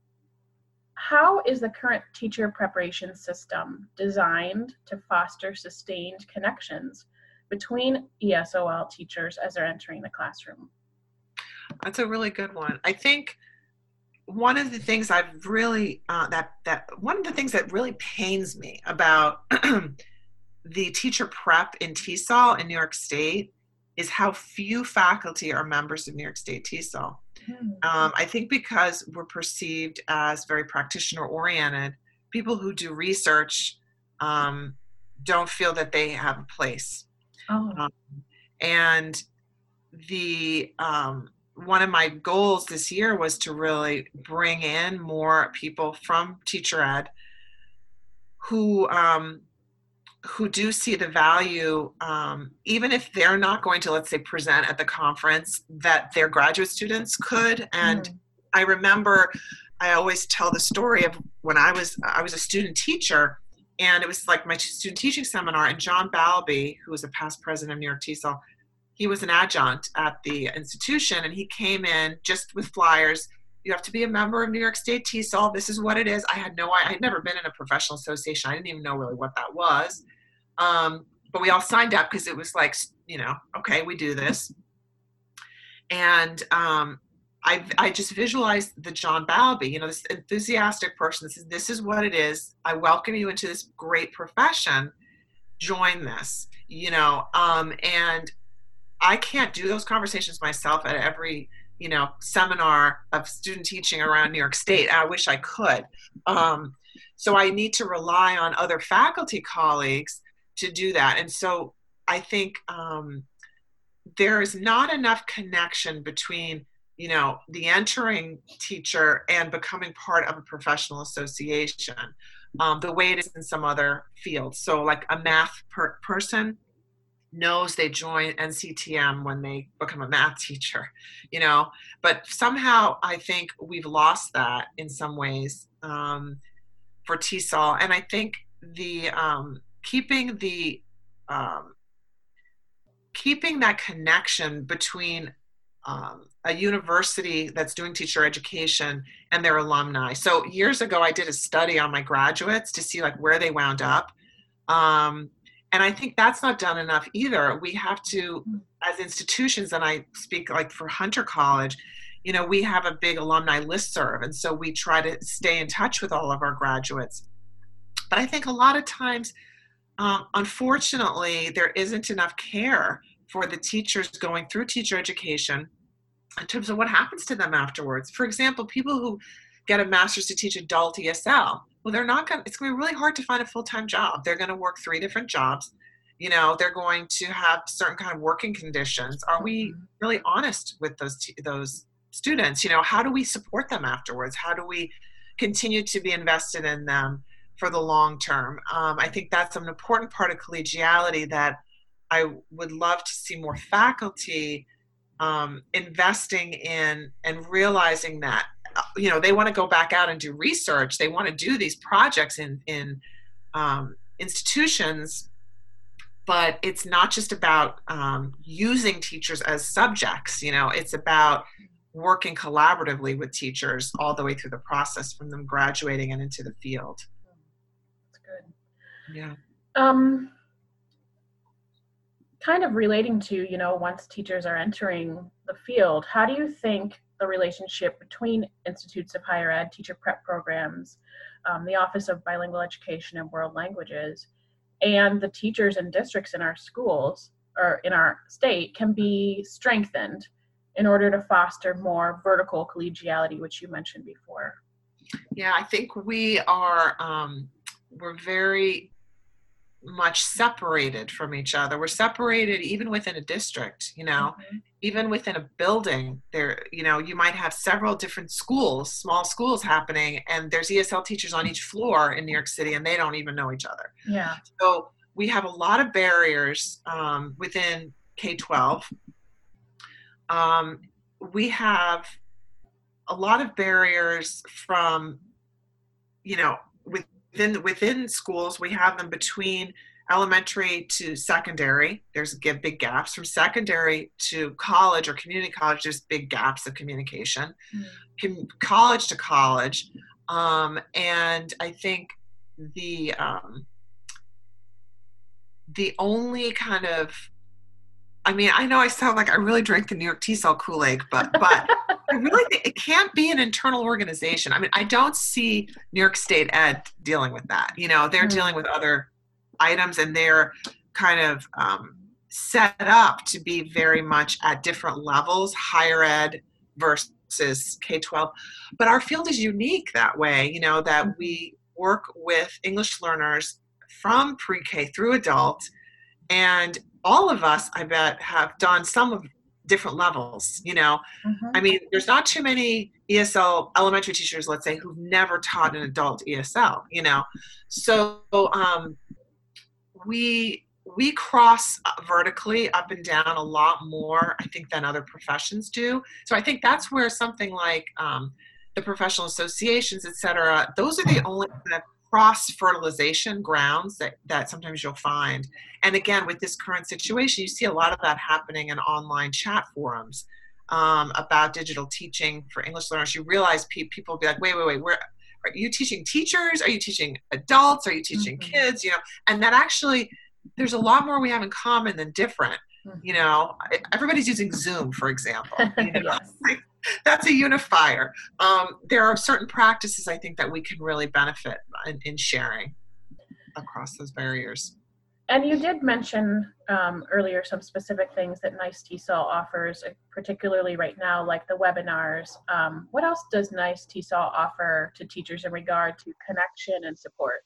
Speaker 1: how is the current teacher preparation system designed to foster sustained connections between E S O L teachers as they're entering the classroom?
Speaker 2: That's a really good one. I think one of the things I've really, uh, that, that one of the things that really pains me about the teacher prep in T S O L in New York State is how few faculty are members of New York State T S O L. Um, I think because we're perceived as very practitioner oriented, people who do research um, don't feel that they have a place.
Speaker 1: Oh.
Speaker 2: Um, and the um, one of my goals this year was to really bring in more people from teacher ed who um, who do see the value, um, even if they're not going to, let's say, present at the conference, that their graduate students could. And
Speaker 1: Mm.
Speaker 2: I remember, I always tell the story of when I was I was a student teacher, and it was like my student teaching seminar, and John Balby, who was a past president of New York TESOL, he was an adjunct at the institution, and he came in just with flyers. You have to be a member of New York State TESOL. This is what it is. I had no, I had never been in a professional association. I didn't even know really what that was. Um, but we all signed up because it was like, you know, okay, we do this. And um, I, I just visualized the John Balby, you know, this enthusiastic person that says, this is what it is. I welcome you into this great profession. Join this, you know, um, and I can't do those conversations myself at every, you know, seminar of student teaching around New York State. I wish I could. Um, so I need to rely on other faculty colleagues to do that. And so I think um, there is not enough connection between, you know, the entering teacher and becoming part of a professional association, um, the way it is in some other fields. So like a math per- person knows they join N C T M when they become a math teacher, you know, but somehow I think we've lost that in some ways um, for TESOL. And I think the um, keeping the um, keeping that connection between um, a university that's doing teacher education and their alumni. So years ago, I did a study on my graduates to see like where they wound up. Um, And I think that's not done enough either. We have to, as institutions, and I speak like for Hunter College, you know, we have a big alumni listserv. And so we try to stay in touch with all of our graduates. But I think a lot of times, um, unfortunately, there isn't enough care for the teachers going through teacher education in terms of what happens to them afterwards. For example, people who get a master's to teach adult E S L, well, they're not going to, it's going to be really hard to find a full-time job. They're going to work three different jobs. You know, they're going to have certain kind of working conditions. Are we really honest with those, those students? You know, how do we support them afterwards? How do we continue to be invested in them for the long term? Um, I think that's an important part of collegiality that I would love to see more faculty um, investing in and realizing that, you know, they want to go back out and do research. They want to do these projects in, in um, institutions, but it's not just about um, using teachers as subjects. You know, it's about working collaboratively with teachers all the way through the process from them graduating and into the field.
Speaker 1: That's good.
Speaker 2: Yeah.
Speaker 1: Um, kind of relating to, you know, once teachers are entering the field, how do you think the relationship between institutes of higher ed, teacher prep programs, um, the Office of Bilingual Education and World Languages, and the teachers and districts in our schools or in our state can be strengthened in order to foster more vertical collegiality, which you mentioned before?
Speaker 2: Yeah, I think we are, um, we're very much separated from each other. We're separated even within a district, you know, mm-hmm. even within a building there, you know, you might have several different schools, small schools happening, and there's E S L teachers on each floor in New York City and they don't even know each other.
Speaker 1: Yeah.
Speaker 2: So we have a lot of barriers um, within K twelve. Um, we have a lot of barriers from, you know, with Within, within schools, we have them between elementary to secondary. There's big gaps. From secondary to college or community college, there's big gaps of communication. Mm. College to college. Um, and I think the um, the only kind of, I mean, I know I sound like I really drank the New York TESOL Kool-Aid, but but I really think it can't be an internal organization. I mean, I don't see New York State Ed dealing with that. You know, they're mm-hmm. dealing with other items, and they're kind of um, set up to be very much at different levels, higher ed versus K twelve. But our field is unique that way, you know, that mm-hmm. we work with English learners from pre-K through adult, and all of us, I bet, have done some of different levels, you know. Mm-hmm. I mean, there's not too many E S L elementary teachers, let's say, who've never taught an adult E S L, you know. So um, we we cross vertically up and down a lot more, I think, than other professions do. So I think that's where something like um, the professional associations, et cetera, those are the only kind of cross-fertilization grounds that, that sometimes you'll find. And again, with this current situation, you see a lot of that happening in online chat forums um, about digital teaching for English learners. You realize pe- people will be like, wait, wait, wait, where are you teaching teachers? Are you teaching adults? Are you teaching mm-hmm. kids? You know, and that actually, there's a lot more we have in common than different. Mm-hmm. You know, everybody's using Zoom, for example. You know?
Speaker 1: Yes.
Speaker 2: That's a unifier. Um, there are certain practices, I think, that we can really benefit in, in sharing across those barriers.
Speaker 1: And you did mention um, earlier some specific things that NICE T E S O L offers, particularly right now, like the webinars. Um, what else does NICE T E S O L offer to teachers in regard to connection and support?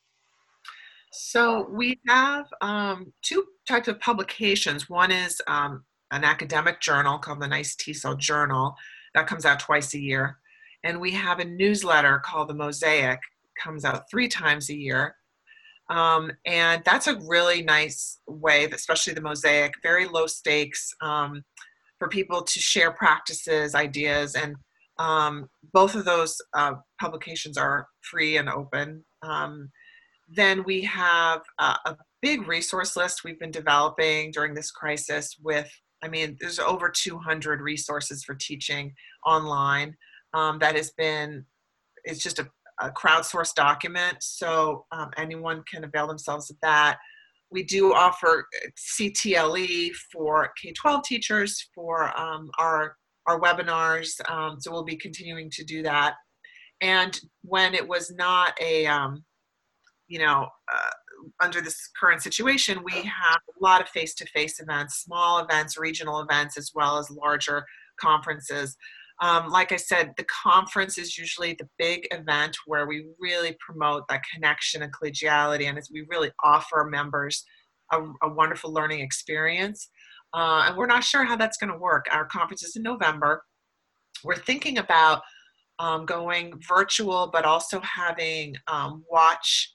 Speaker 2: So we have um, two types of publications. One is um, an academic journal called the NICE T E S O L Journal that comes out twice a year. And we have a newsletter called the Mosaic, comes out three times a year. Um, and that's a really nice way, especially the Mosaic, very low stakes um, for people to share practices, ideas, and um, both of those uh, publications are free and open. Um, then we have a, a big resource list we've been developing during this crisis with, I mean, there's over two hundred resources for teaching online um, that has been, it's just a a crowdsourced document, so um, anyone can avail themselves of that. We do offer C T L E for K twelve teachers for um, our, our webinars, um, so we'll be continuing to do that. And when it was not a, um, you know, uh, under this current situation, we have a lot of face-to-face events, small events, regional events, as well as larger conferences. Um, like I said, the conference is usually the big event where we really promote that connection and collegiality, and as we really offer members a, a wonderful learning experience. Uh, and we're not sure how that's going to work. Our conference is in November. We're thinking about um, going virtual, but also having um, watch,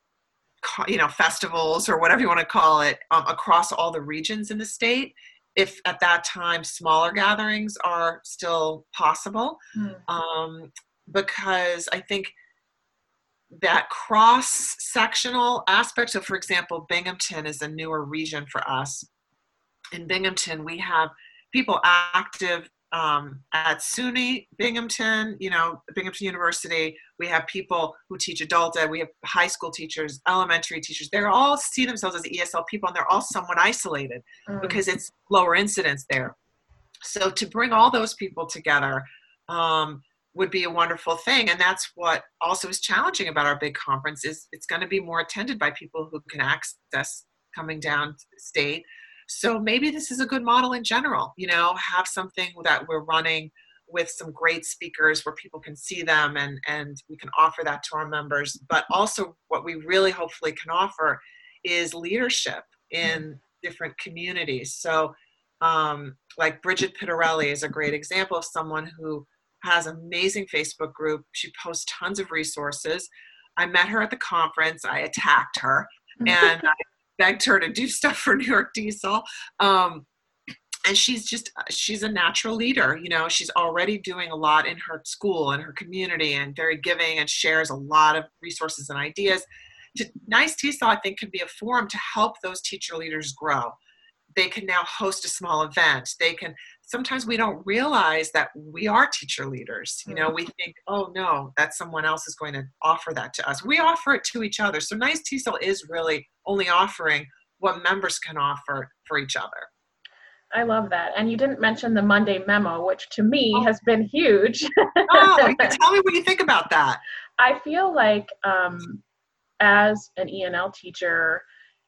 Speaker 2: you know, festivals or whatever you want to call it um, across all the regions in the state, if at that time smaller gatherings are still possible. Mm. Um, because I think that cross-sectional aspect of, for example, Binghamton is a newer region for us. In Binghamton, we have people active um, at SUNY Binghamton, you know, Binghamton University. We have people who teach adult ed. We have high school teachers, elementary teachers. They all see themselves as E S L people, and they're all somewhat isolated mm. because it's lower incidence there. So to bring all those people together um, would be a wonderful thing. And that's what also is challenging about our big conference is it's going to be more attended by people who can access coming down state. So maybe this is a good model in general, you know, have something that we're running with some great speakers where people can see them and, and we can offer that to our members. But also what we really hopefully can offer is leadership in different communities. So um, like Bridget Pittarelli is a great example of someone who has an amazing Facebook group. She posts tons of resources. I met her at the conference. I attacked her and I begged her to do stuff for New York T E S O L. Um, and she's just, she's a natural leader. You know, she's already doing a lot in her school and her community and very giving and shares a lot of resources and ideas. NICE T E S O L, I think, can be a forum to help those teacher leaders grow. They can now host a small event. They can, sometimes we don't realize that we are teacher leaders. You know, we think, oh no, that someone else is going to offer that to us. We offer it to each other. So NICE T E S O L is really only offering what members can offer for each other.
Speaker 1: I love that. And you didn't mention the Monday memo, which to me oh. has been huge.
Speaker 2: Oh, you can tell me what you think about that.
Speaker 1: I feel like um, as an E N L teacher,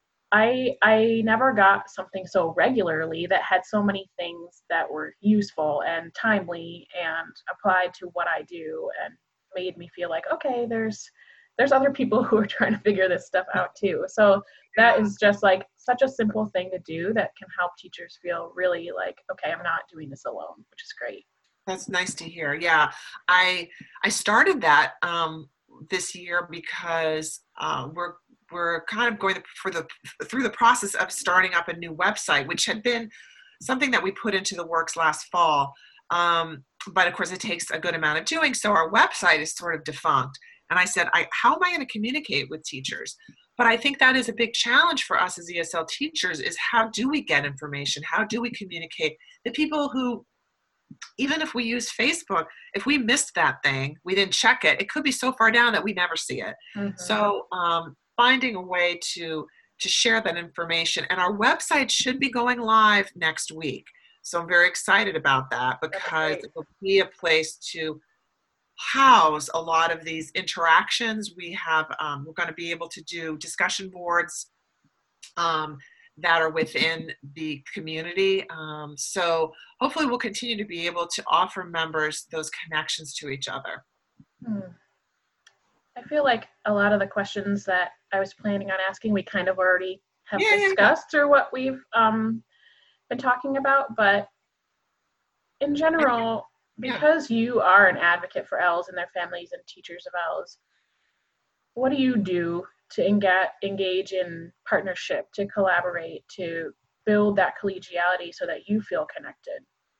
Speaker 1: I I never got something so regularly that had so many things that were useful and timely and applied to what I do and made me feel like, okay, there's there's other people who are trying to figure this stuff out too. So that is just like such a simple thing to do that can help teachers feel really like, okay, I'm not doing this alone, which is great.
Speaker 2: That's nice to hear. Yeah, I I started that um, this year because uh, we're we're kind of going for the through the process of starting up a new website, which had been something that we put into the works last fall. Um, but of course, it takes a good amount of doing. So our website is sort of defunct. And I said, I, how am I going to communicate with teachers? But I think that is a big challenge for us as E S L teachers is how do we get information? How do we communicate? The people who, even if we use Facebook, if we missed that thing, we didn't check it, it could be so far down that we never see it. Mm-hmm. So um, finding a way to, to share that information. And our website should be going live next week. So I'm very excited about that because it will be a place to house a lot of these interactions. We have, um, we're going to be able to do discussion boards um, that are within the community. Um, so hopefully we'll continue to be able to offer members those connections to each other.
Speaker 1: Hmm. I feel like a lot of the questions that I was planning on asking, we kind of already have yeah, discussed yeah, yeah. or what we've um, been talking about, but in general, because yeah. you are an advocate for L S and their families and teachers of L S, what do you do to enga- engage in partnership, to collaborate, to build that collegiality so that you feel connected?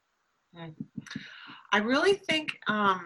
Speaker 2: I really think um,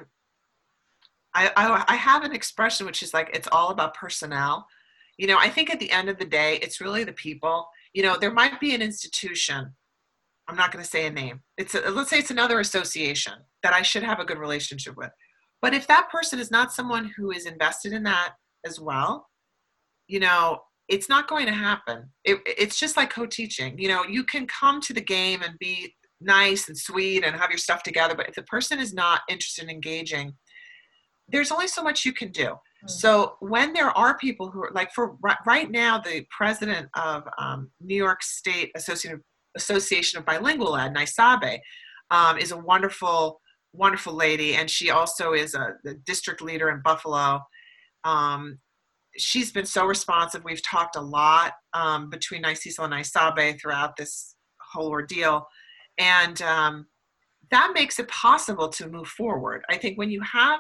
Speaker 2: I, I, I have an expression which is like, it's all about personnel. You know, I think at the end of the day, it's really the people. You know, there might be an institution, I'm not going to say a name. It's a, let's say it's another association that I should have a good relationship with. But if that person is not someone who is invested in that as well, you know, it's not going to happen. It, it's just like co-teaching. You know, you can come to the game and be nice and sweet and have your stuff together, but if the person is not interested in engaging, there's only so much you can do. Mm-hmm. So when there are people who are like, for right now, the president of um, New York State Association Association of Bilingual Ed, NYSABE, um, is a wonderful, wonderful lady. And she also is a the district leader in Buffalo. Um, she's been so responsive. We've talked a lot um, between NYCESL and NYSABE throughout this whole ordeal. And um, that makes it possible to move forward. I think when you have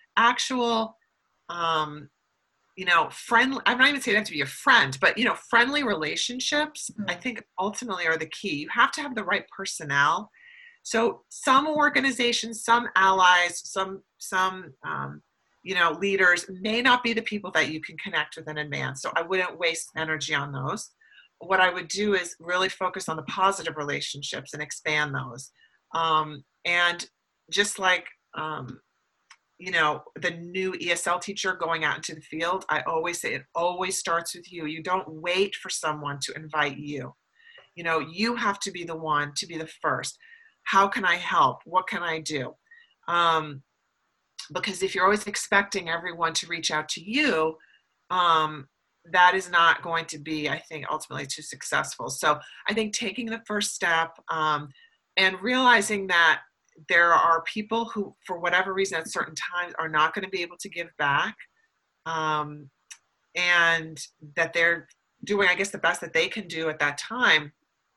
Speaker 2: actual, um, you know, friendly, I'm not even saying it has to be a friend, but, you know, friendly relationships, mm-hmm. I think ultimately are the key. You have to have the right personnel. So some organizations, some allies, some, some, um, you know, leaders may not be the people that you can connect with in advance. So I wouldn't waste energy on those. What I would do is really focus on the positive relationships and expand those. Um, and just like, um, you know, the new E S L teacher going out into the field, I always say it always starts with you. You don't wait for someone to invite you. You know, you have to be the one to be the first. How can I help? What can I do? Um, because if you're always expecting everyone to reach out to you, um, that is not going to be, I think, ultimately too successful. So I think taking the first step um, and realizing that there are people who, for whatever reason, at certain times are not going to be able to give back, um, and that they're doing, I guess, the best that they can do at that time,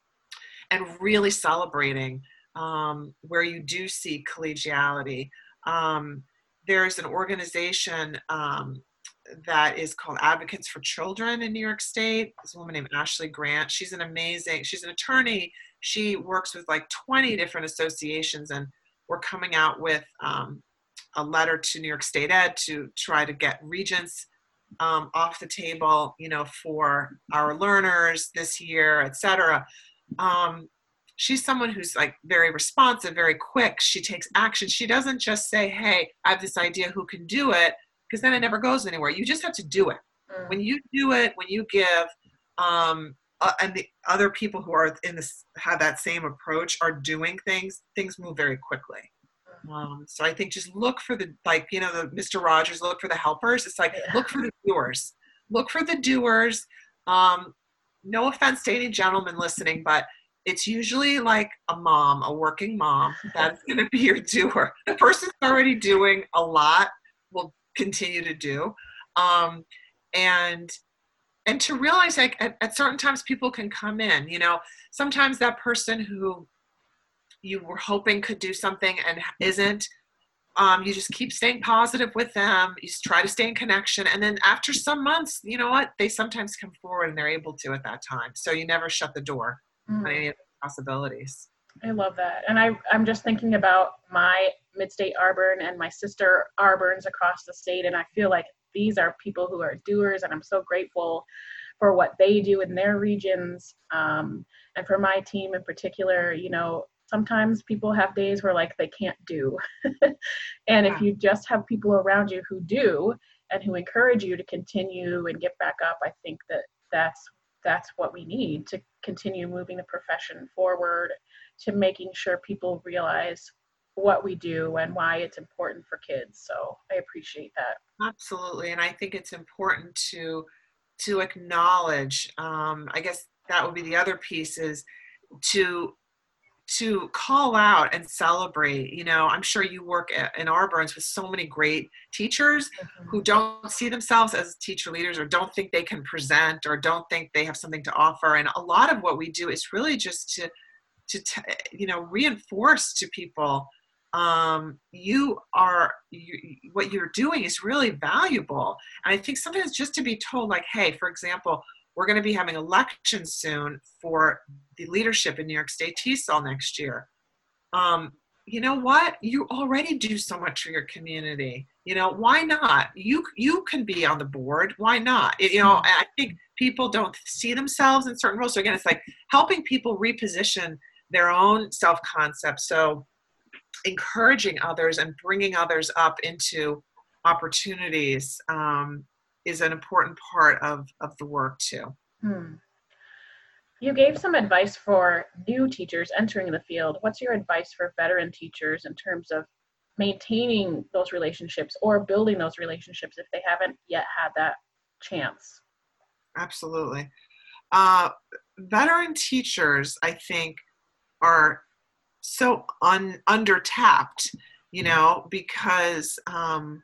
Speaker 2: and really celebrating um, where you do see collegiality. Um, there's an organization um, that is called Advocates for Children in New York State. There's a woman named Ashley Grant. She's an amazing, she's an attorney. She works with like twenty different associations, and we're coming out with um, a letter to New York State Ed to try to get regents um, off the table, you know, for our learners this year, et cetera. Um, she's someone who's like very responsive, very quick. She takes action. She doesn't just say, hey, I have this idea, who can do it? Because then it never goes anywhere. You just have to do it. Mm. When you do it, when you give, um, uh, and the other people who are in this, have that same approach are doing things, things move very quickly. Um, so I think just look for the, like, you know, the Mister Rogers, look for the helpers. It's like, yeah. Look for the doers. Look for the doers. Um, no offense to any gentleman listening, but it's usually like a mom, a working mom, that's going to be your doer. The person's already doing a lot will continue to do. Um, and and to realize, like, at, at certain times people can come in, you know, sometimes that person who you were hoping could do something and isn't, Um, you just keep staying positive with them. You just try to stay in connection. And then after some months, you know what? They sometimes come forward and they're able to at that time. So you never shut the door
Speaker 1: Mm.
Speaker 2: on any of the possibilities.
Speaker 1: I love that. And I, I'm just thinking about my Mid-State Arborn and my sister Arborns across the state. And I feel like these are people who are doers, and I'm so grateful for what they do in their regions. Um, and for my team in particular, you know, sometimes people have days where like they can't do. And if you just have people around you who do and who encourage you to continue and get back up, I think that that's that's what we need to continue moving the profession forward, to making sure people realize what we do and why it's important for kids. So I appreciate that.
Speaker 2: Absolutely. And I think it's important to to acknowledge, um, I guess that would be the other piece, is to to call out and celebrate. You know, I'm sure you work at, in Arborns with so many great teachers
Speaker 1: Mm-hmm.
Speaker 2: who don't see themselves as teacher leaders, or don't think they can present, or don't think they have something to offer. And a lot of what we do is really just to, to t- you know, reinforce to people, um, you are, you, what you're doing is really valuable. And I think sometimes just to be told, like, hey, for example, we're going to be having elections soon for the leadership in New York State T E S O L next year. Um, you know what? You already do so much for your community. You know, why not? You you can be on the board. Why not? It, you know, I think people don't see themselves in certain roles. So again, it's like helping people reposition their own self-concept. So encouraging others and bringing others up into opportunities um, is an important part of, of the work too.
Speaker 1: Hmm. You gave some advice for new teachers entering the field. What's your advice for veteran teachers in terms of maintaining those relationships or building those relationships if they haven't yet had that chance?
Speaker 2: Absolutely. Uh, veteran teachers, I think, are so un, under-tapped, you know, because um,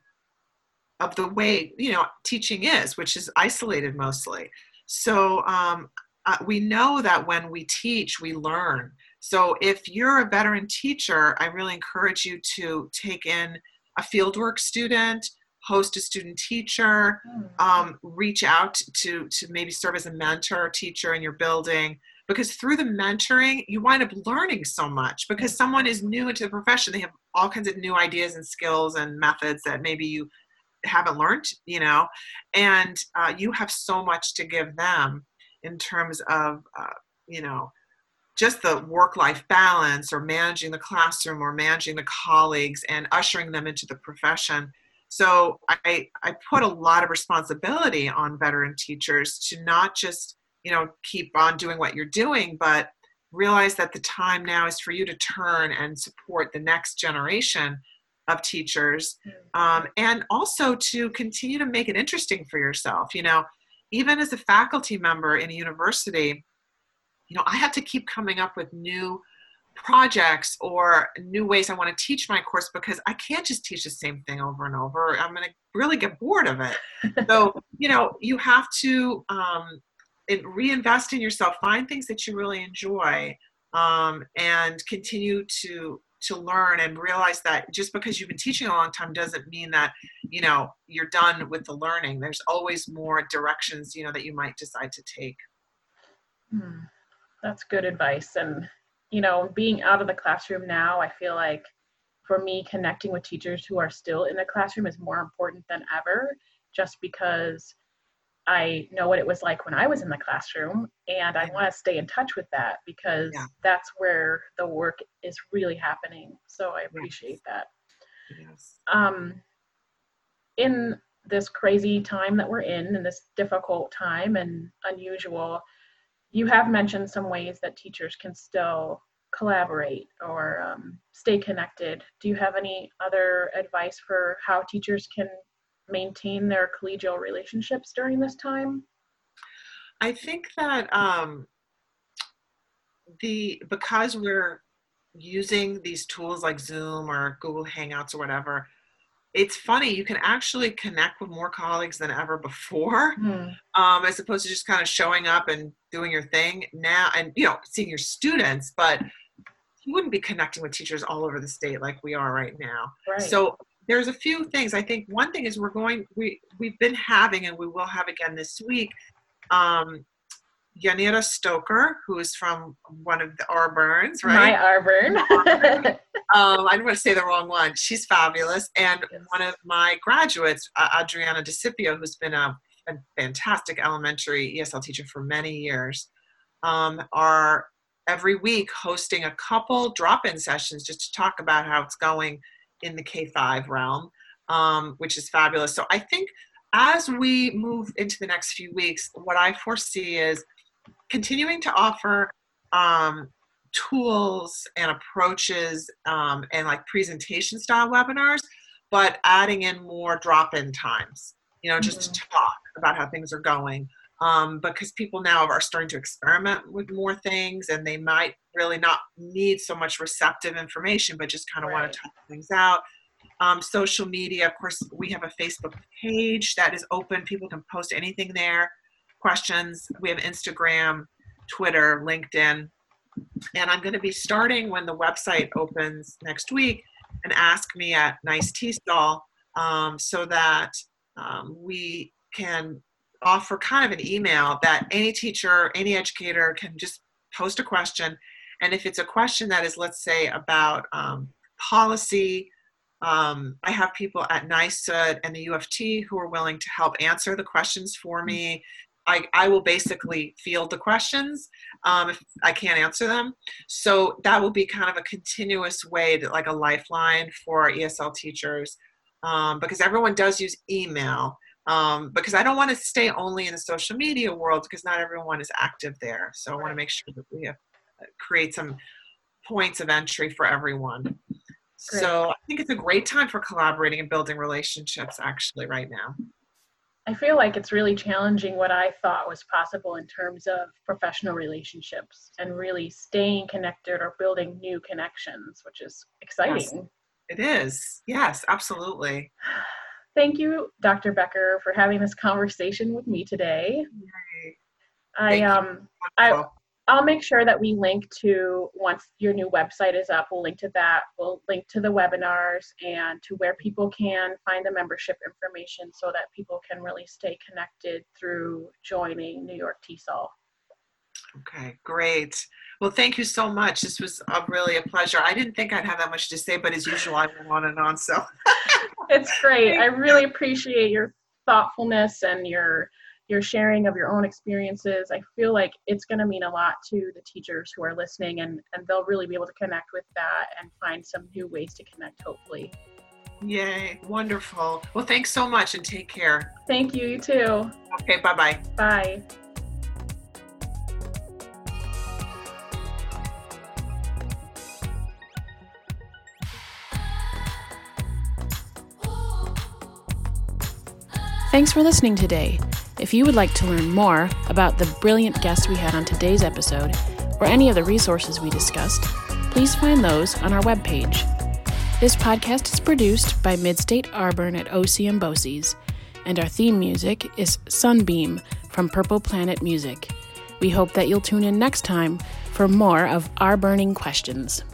Speaker 2: of the way, you know, teaching is, which is isolated mostly. So um, uh, we know that when we teach, we learn. So if you're a veteran teacher, I really encourage you to take in a fieldwork student, host a student teacher, um, reach out to, to maybe serve as a mentor or teacher in your building. Because through the mentoring, you wind up learning so much, because someone is new into the profession. They have all kinds of new ideas and skills and methods that maybe you haven't learned, you know, and uh, you have so much to give them in terms of, uh, you know, just the work-life balance, or managing the classroom, or managing the colleagues and ushering them into the profession. So I, I put a lot of responsibility on veteran teachers to not just, you know, keep on doing what you're doing, but realize that the time now is for you to turn and support the next generation of teachers, um, and also to continue to make it interesting for yourself. You know, even as a faculty member in a university, you know, I have to keep coming up with new projects or new ways I want to teach my course, because I can't just teach the same thing over and over. I'm going to really get bored of it. So, you know, you have to um, reinvest in yourself, find things that you really enjoy, um, and continue to to learn, and realize that just because you've been teaching a long time doesn't mean that, you know, you're done with the learning. There's always more directions, you know, that you might decide to take.
Speaker 1: Hmm. That's good advice. And, you know, being out of the classroom now, I feel like for me, connecting with teachers who are still in the classroom is more important than ever, just because I know what it was like when I was in the classroom, and I
Speaker 2: Yeah.
Speaker 1: want to stay in touch with that, because
Speaker 2: Yeah.
Speaker 1: that's where the work is really happening. So I appreciate
Speaker 2: Yes.
Speaker 1: that.
Speaker 2: Yes.
Speaker 1: Um, in this crazy time that we're in, in this difficult time and unusual, you have mentioned some ways that teachers can still collaborate or um, stay connected. Do you have any other advice for how teachers can maintain their collegial relationships during this time?
Speaker 2: I think that um, the because we're using these tools like Zoom or Google Hangouts or whatever, it's funny, you can actually connect with more colleagues than ever before,
Speaker 1: Hmm.
Speaker 2: um, as opposed to just kind of showing up and doing your thing now and, you know, seeing your students. But he wouldn't be connecting with teachers all over the state like we are right now.
Speaker 1: Right.
Speaker 2: So there's a few things. I think one thing is we're going, we, we've been having, and we will have again this week, um, Yanira Stoker, who is from one of the Arburns, right?
Speaker 1: My Arburn.
Speaker 2: um, I didn't want to say the wrong one. She's fabulous. And
Speaker 1: Yes.
Speaker 2: one of my graduates, uh, Adriana DeCipio, who's been a, a fantastic elementary E S L teacher for many years, um, are every week hosting a couple drop-in sessions just to talk about how it's going in the K five realm, um, which is fabulous. So I think as we move into the next few weeks, what I foresee is continuing to offer um, tools and approaches um, and like presentation style webinars, but adding in more drop-in times, you know, just mm-hmm. to talk about how things are going. Um, because people now are starting to experiment with more things, and they might really not need so much receptive information, but just kind of right. want to talk things out. Um, social media, of course, we have a Facebook page that is open. People can post anything there, questions. We have Instagram, Twitter, LinkedIn. And I'm going to be starting when the website opens next week, and Ask Me at Nice Tea Stall, um, so that um, we can offer kind of an email that any teacher, any educator can just post a question. And if it's a question that is, let's say, about um, policy, um, I have people at NYSUD and the U of T who are willing to help answer the questions for me. I, I will basically field the questions um, if I can't answer them. So that will be kind of a continuous way, to, like a lifeline for our E S L teachers, um, because everyone does use email. Um, because I don't want to stay only in the social media world, because not everyone is active there. So I want to make sure that we have, uh, create some points of entry for everyone. Great. So I think it's a great time for collaborating and building relationships actually right now.
Speaker 1: I feel like it's really challenging what I thought was possible in terms of professional relationships and really staying connected or building new connections, which is exciting.
Speaker 2: Yes, it is. Yes, absolutely.
Speaker 1: Thank you, Doctor Becker, for having this conversation with me today. I um I I'll make sure that we link to, once your new website is up, we'll link to that. We'll link to the webinars and to where people can find the membership information so that people can really stay connected through joining New York T E S O L.
Speaker 2: Okay, great. Well, thank you so much. This was a, really a pleasure. I didn't think I'd have that much to say, but as usual, I went on and on. So
Speaker 1: it's great. I really appreciate your thoughtfulness and your your sharing of your own experiences. I feel like it's going to mean a lot to the teachers who are listening, and, and they'll really be able to connect with that and find some new ways to connect, hopefully.
Speaker 2: Yay. Wonderful. Well, thanks so much, and take care.
Speaker 1: Thank you. You too.
Speaker 2: Okay. Bye-bye.
Speaker 1: Bye. Thanks for listening today. If you would like to learn more about the brilliant guests we had on today's episode, or any of the resources we discussed, please find those on our webpage. This podcast is produced by Midstate Arburn at O C M BOCES, and our theme music is Sunbeam from Purple Planet Music. We hope that you'll tune in next time for more of Our Burning Questions.